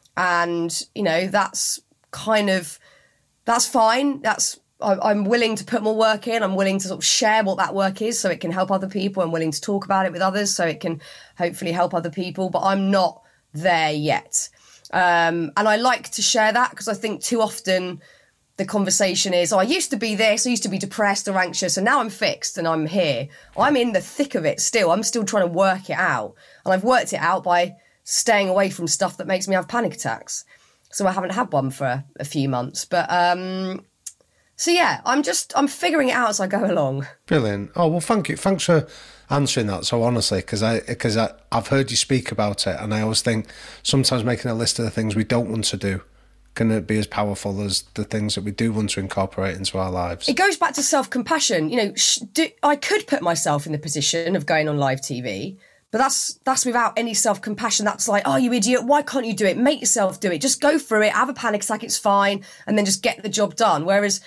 And, you know, that's kind of, that's fine. That's, I, I'm willing to put more work in. I'm willing to sort of share what that work is so it can help other people. I'm willing to talk about it with others so it can hopefully help other people. But I'm not there yet. Um, and I like to share that because I think too often the conversation is, oh, I used to be this, I used to be depressed or anxious, and now I'm fixed and I'm here. I'm in the thick of it still. I'm still trying to work it out. And I've worked it out by staying away from stuff that makes me have panic attacks. So I haven't had one for a, a few months. But um, so, yeah, I'm just, I'm figuring it out as I go along. Brilliant. Oh, well, thank you. Thanks for answering that so honestly, because I because I, I've heard you speak about it, and I always think sometimes making a list of the things we don't want to do can be as powerful as the things that we do want to incorporate into our lives. It goes back to self-compassion. You know, sh- do, I could put myself in the position of going on live T V, but that's that's without any self-compassion. That's like, oh, you idiot, why can't you do it? Make yourself do it. Just go through it, have a panic attack, it's fine, and then just get the job done. Whereas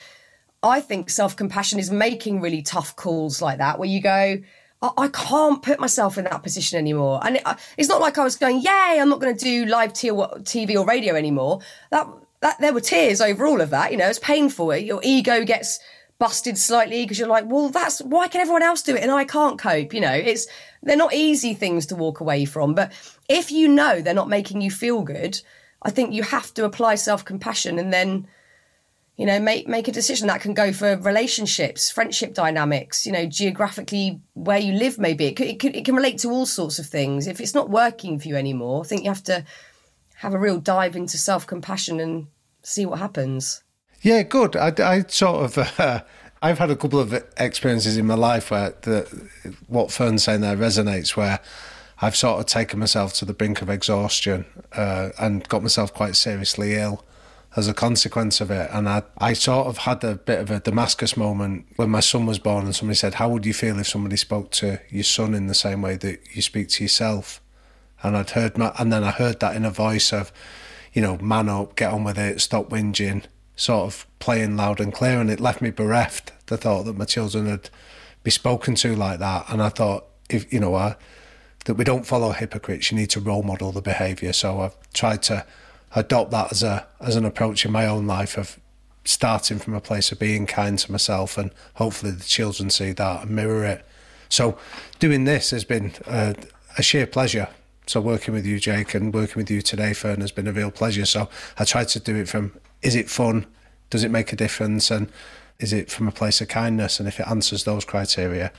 I think self-compassion is making really tough calls like that, where you go, I can't put myself in that position anymore. And it, it's not like I was going, yay, I'm not going to do live T V or radio anymore. That that there were tears over all of that. You know, it's painful. Your ego gets busted slightly because you're like, well, that's why can everyone else do it and I can't cope? You know, it's they're not easy things to walk away from. But if you know they're not making you feel good, I think you have to apply self-compassion and then, you know, make make a decision. That can go for relationships, friendship dynamics, you know, geographically where you live maybe. It, could, it, could, it can relate to all sorts of things. If it's not working for you anymore, I think you have to have a real dive into self-compassion and see what happens. Yeah, good. I, I sort of, uh, I've had a couple of experiences in my life where the, what Fern's saying there resonates, where I've sort of taken myself to the brink of exhaustion uh, and got myself quite seriously ill as a consequence of it. And I, I sort of had a bit of a Damascus moment when my son was born, and somebody said, how would you feel if somebody spoke to your son in the same way that you speak to yourself? And I'd heard my, and then I heard that in a voice of, you know, man up, get on with it, stop whinging, sort of playing loud and clear. And it left me bereft, the thought that my children would be spoken to like that. And I thought, if you know, I, that we don't follow hypocrites, you need to role model the behaviour. So I've tried to adopt that as a as an approach in my own life of starting from a place of being kind to myself, and hopefully the children see that and mirror it. So doing this has been a, a sheer pleasure. So working with you, Jake, and working with you today, Fern, has been a real pleasure. So I tried to do it from, is it fun? Does it make a difference? And is it from a place of kindness? And if it answers those criteria,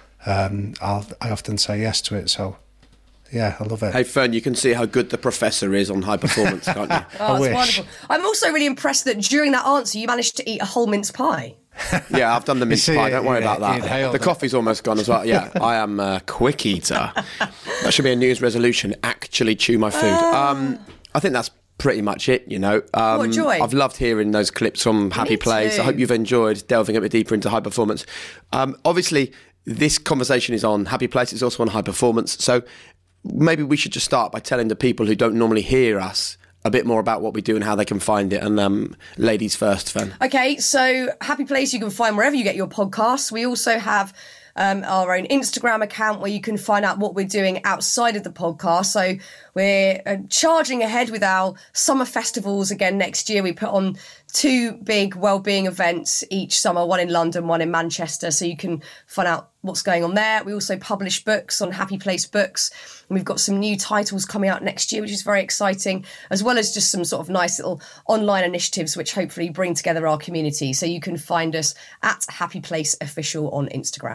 um, I'll, I often say yes to it. So yeah, I love it. Hey, Fern, you can see how good the professor is on high performance, can't you? Oh, that's wonderful. I'm also really impressed that during that answer, you managed to eat a whole mince pie. Yeah, I've done the mince see, pie. Don't worry yeah, about that. The coffee's almost gone as well. Yeah, I am a quick eater. That should be a New Year's resolution, actually chew my food. Um, I think that's pretty much it, you know. Um, what joy. I've loved hearing those clips from Happy Me Place. too. I hope you've enjoyed delving a bit deeper into high performance. Um, obviously, this conversation is on Happy Place. It's also on high performance. So maybe we should just start by telling the people who don't normally hear us a bit more about what we do and how they can find it. And um, ladies first, Fern. Okay, so Happy Place you can find wherever you get your podcasts. We also have um, our own Instagram account where you can find out what we're doing outside of the podcast. So we're uh, charging ahead with our summer festivals again next year. We put on two big wellbeing events each summer, one in London, one in Manchester. So you can find out what's going on there. We also publish books on Happy Place Books. And we've got some new titles coming out next year, which is very exciting, as well as just some sort of nice little online initiatives, which hopefully bring together our community. So you can find us at Happy Place Official on Instagram.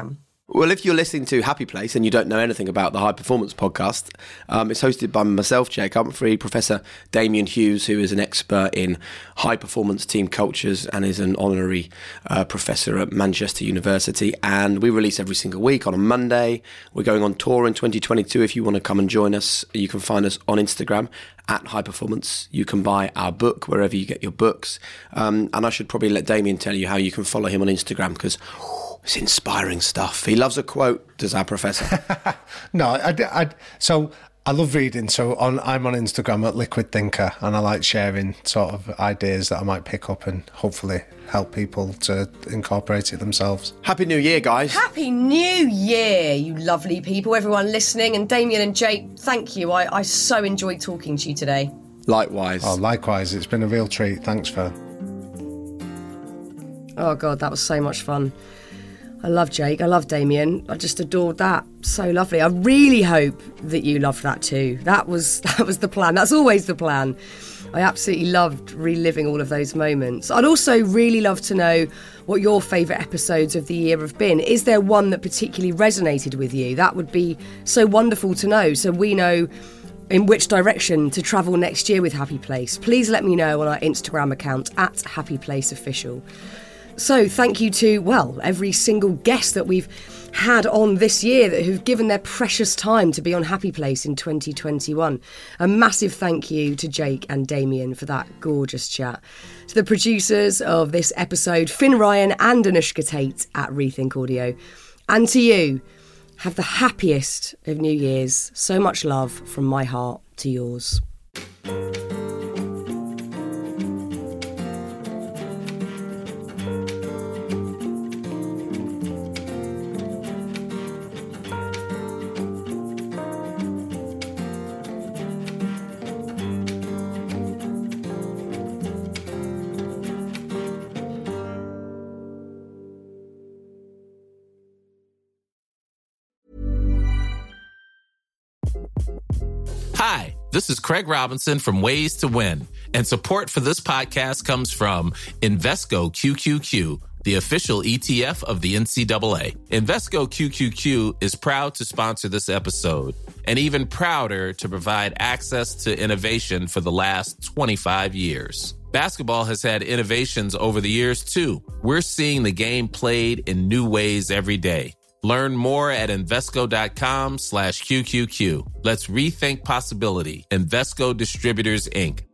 Well, if you're listening to Happy Place and you don't know anything about the High Performance Podcast, um, it's hosted by myself, Jake Humphrey, Professor Damien Hughes, who is an expert in high performance team cultures and is an honorary uh, professor at Manchester University. And we release every single week on a Monday. We're going on tour in twenty twenty-two. If you want to come and join us, you can find us on Instagram at High Performance. You can buy our book wherever you get your books. Um, and I should probably let Damien tell you how you can follow him on Instagram, because it's inspiring stuff. He loves a quote, does our professor? no, I, I, so I love reading. So on, I'm on Instagram at Liquid Thinker, and I like sharing sort of ideas that I might pick up and hopefully help people to incorporate it themselves. Happy New Year, guys. Happy New Year, you lovely people, everyone listening. And Damien and Jake, thank you. I, I so enjoyed talking to you today. Likewise. Oh, likewise. It's been a real treat. Thanks, Fern. Oh, God, that was so much fun. I love Jake. I love Damien. I just adored that. So lovely. I really hope that you loved that too. That was that was the plan. That's always the plan. I absolutely loved reliving all of those moments. I'd also really love to know what your favourite episodes of the year have been. Is there one that particularly resonated with you? That would be so wonderful to know, so we know in which direction to travel next year with Happy Place. Please let me know on our Instagram account at Happy Place Official. So thank you to, well, every single guest that we've had on this year that who've given their precious time to be on Happy Place in twenty twenty-one. A massive thank you to Jake and Damien for that gorgeous chat. To the producers of this episode, Finn Ryan and Anushka Tate at Rethink Audio. And to you, have the happiest of New Year's. So much love from my heart to yours. Hi, this is Craig Robinson from Ways to Win, and support for this podcast comes from Invesco Q Q Q, the official E T F of the N C double A. Invesco Q Q Q is proud to sponsor this episode, and even prouder to provide access to innovation for the last twenty-five years. Basketball has had innovations over the years, too. We're seeing the game played in new ways every day. Learn more at Invesco.com slash QQQ. Let's rethink possibility. Invesco Distributors, Incorporated.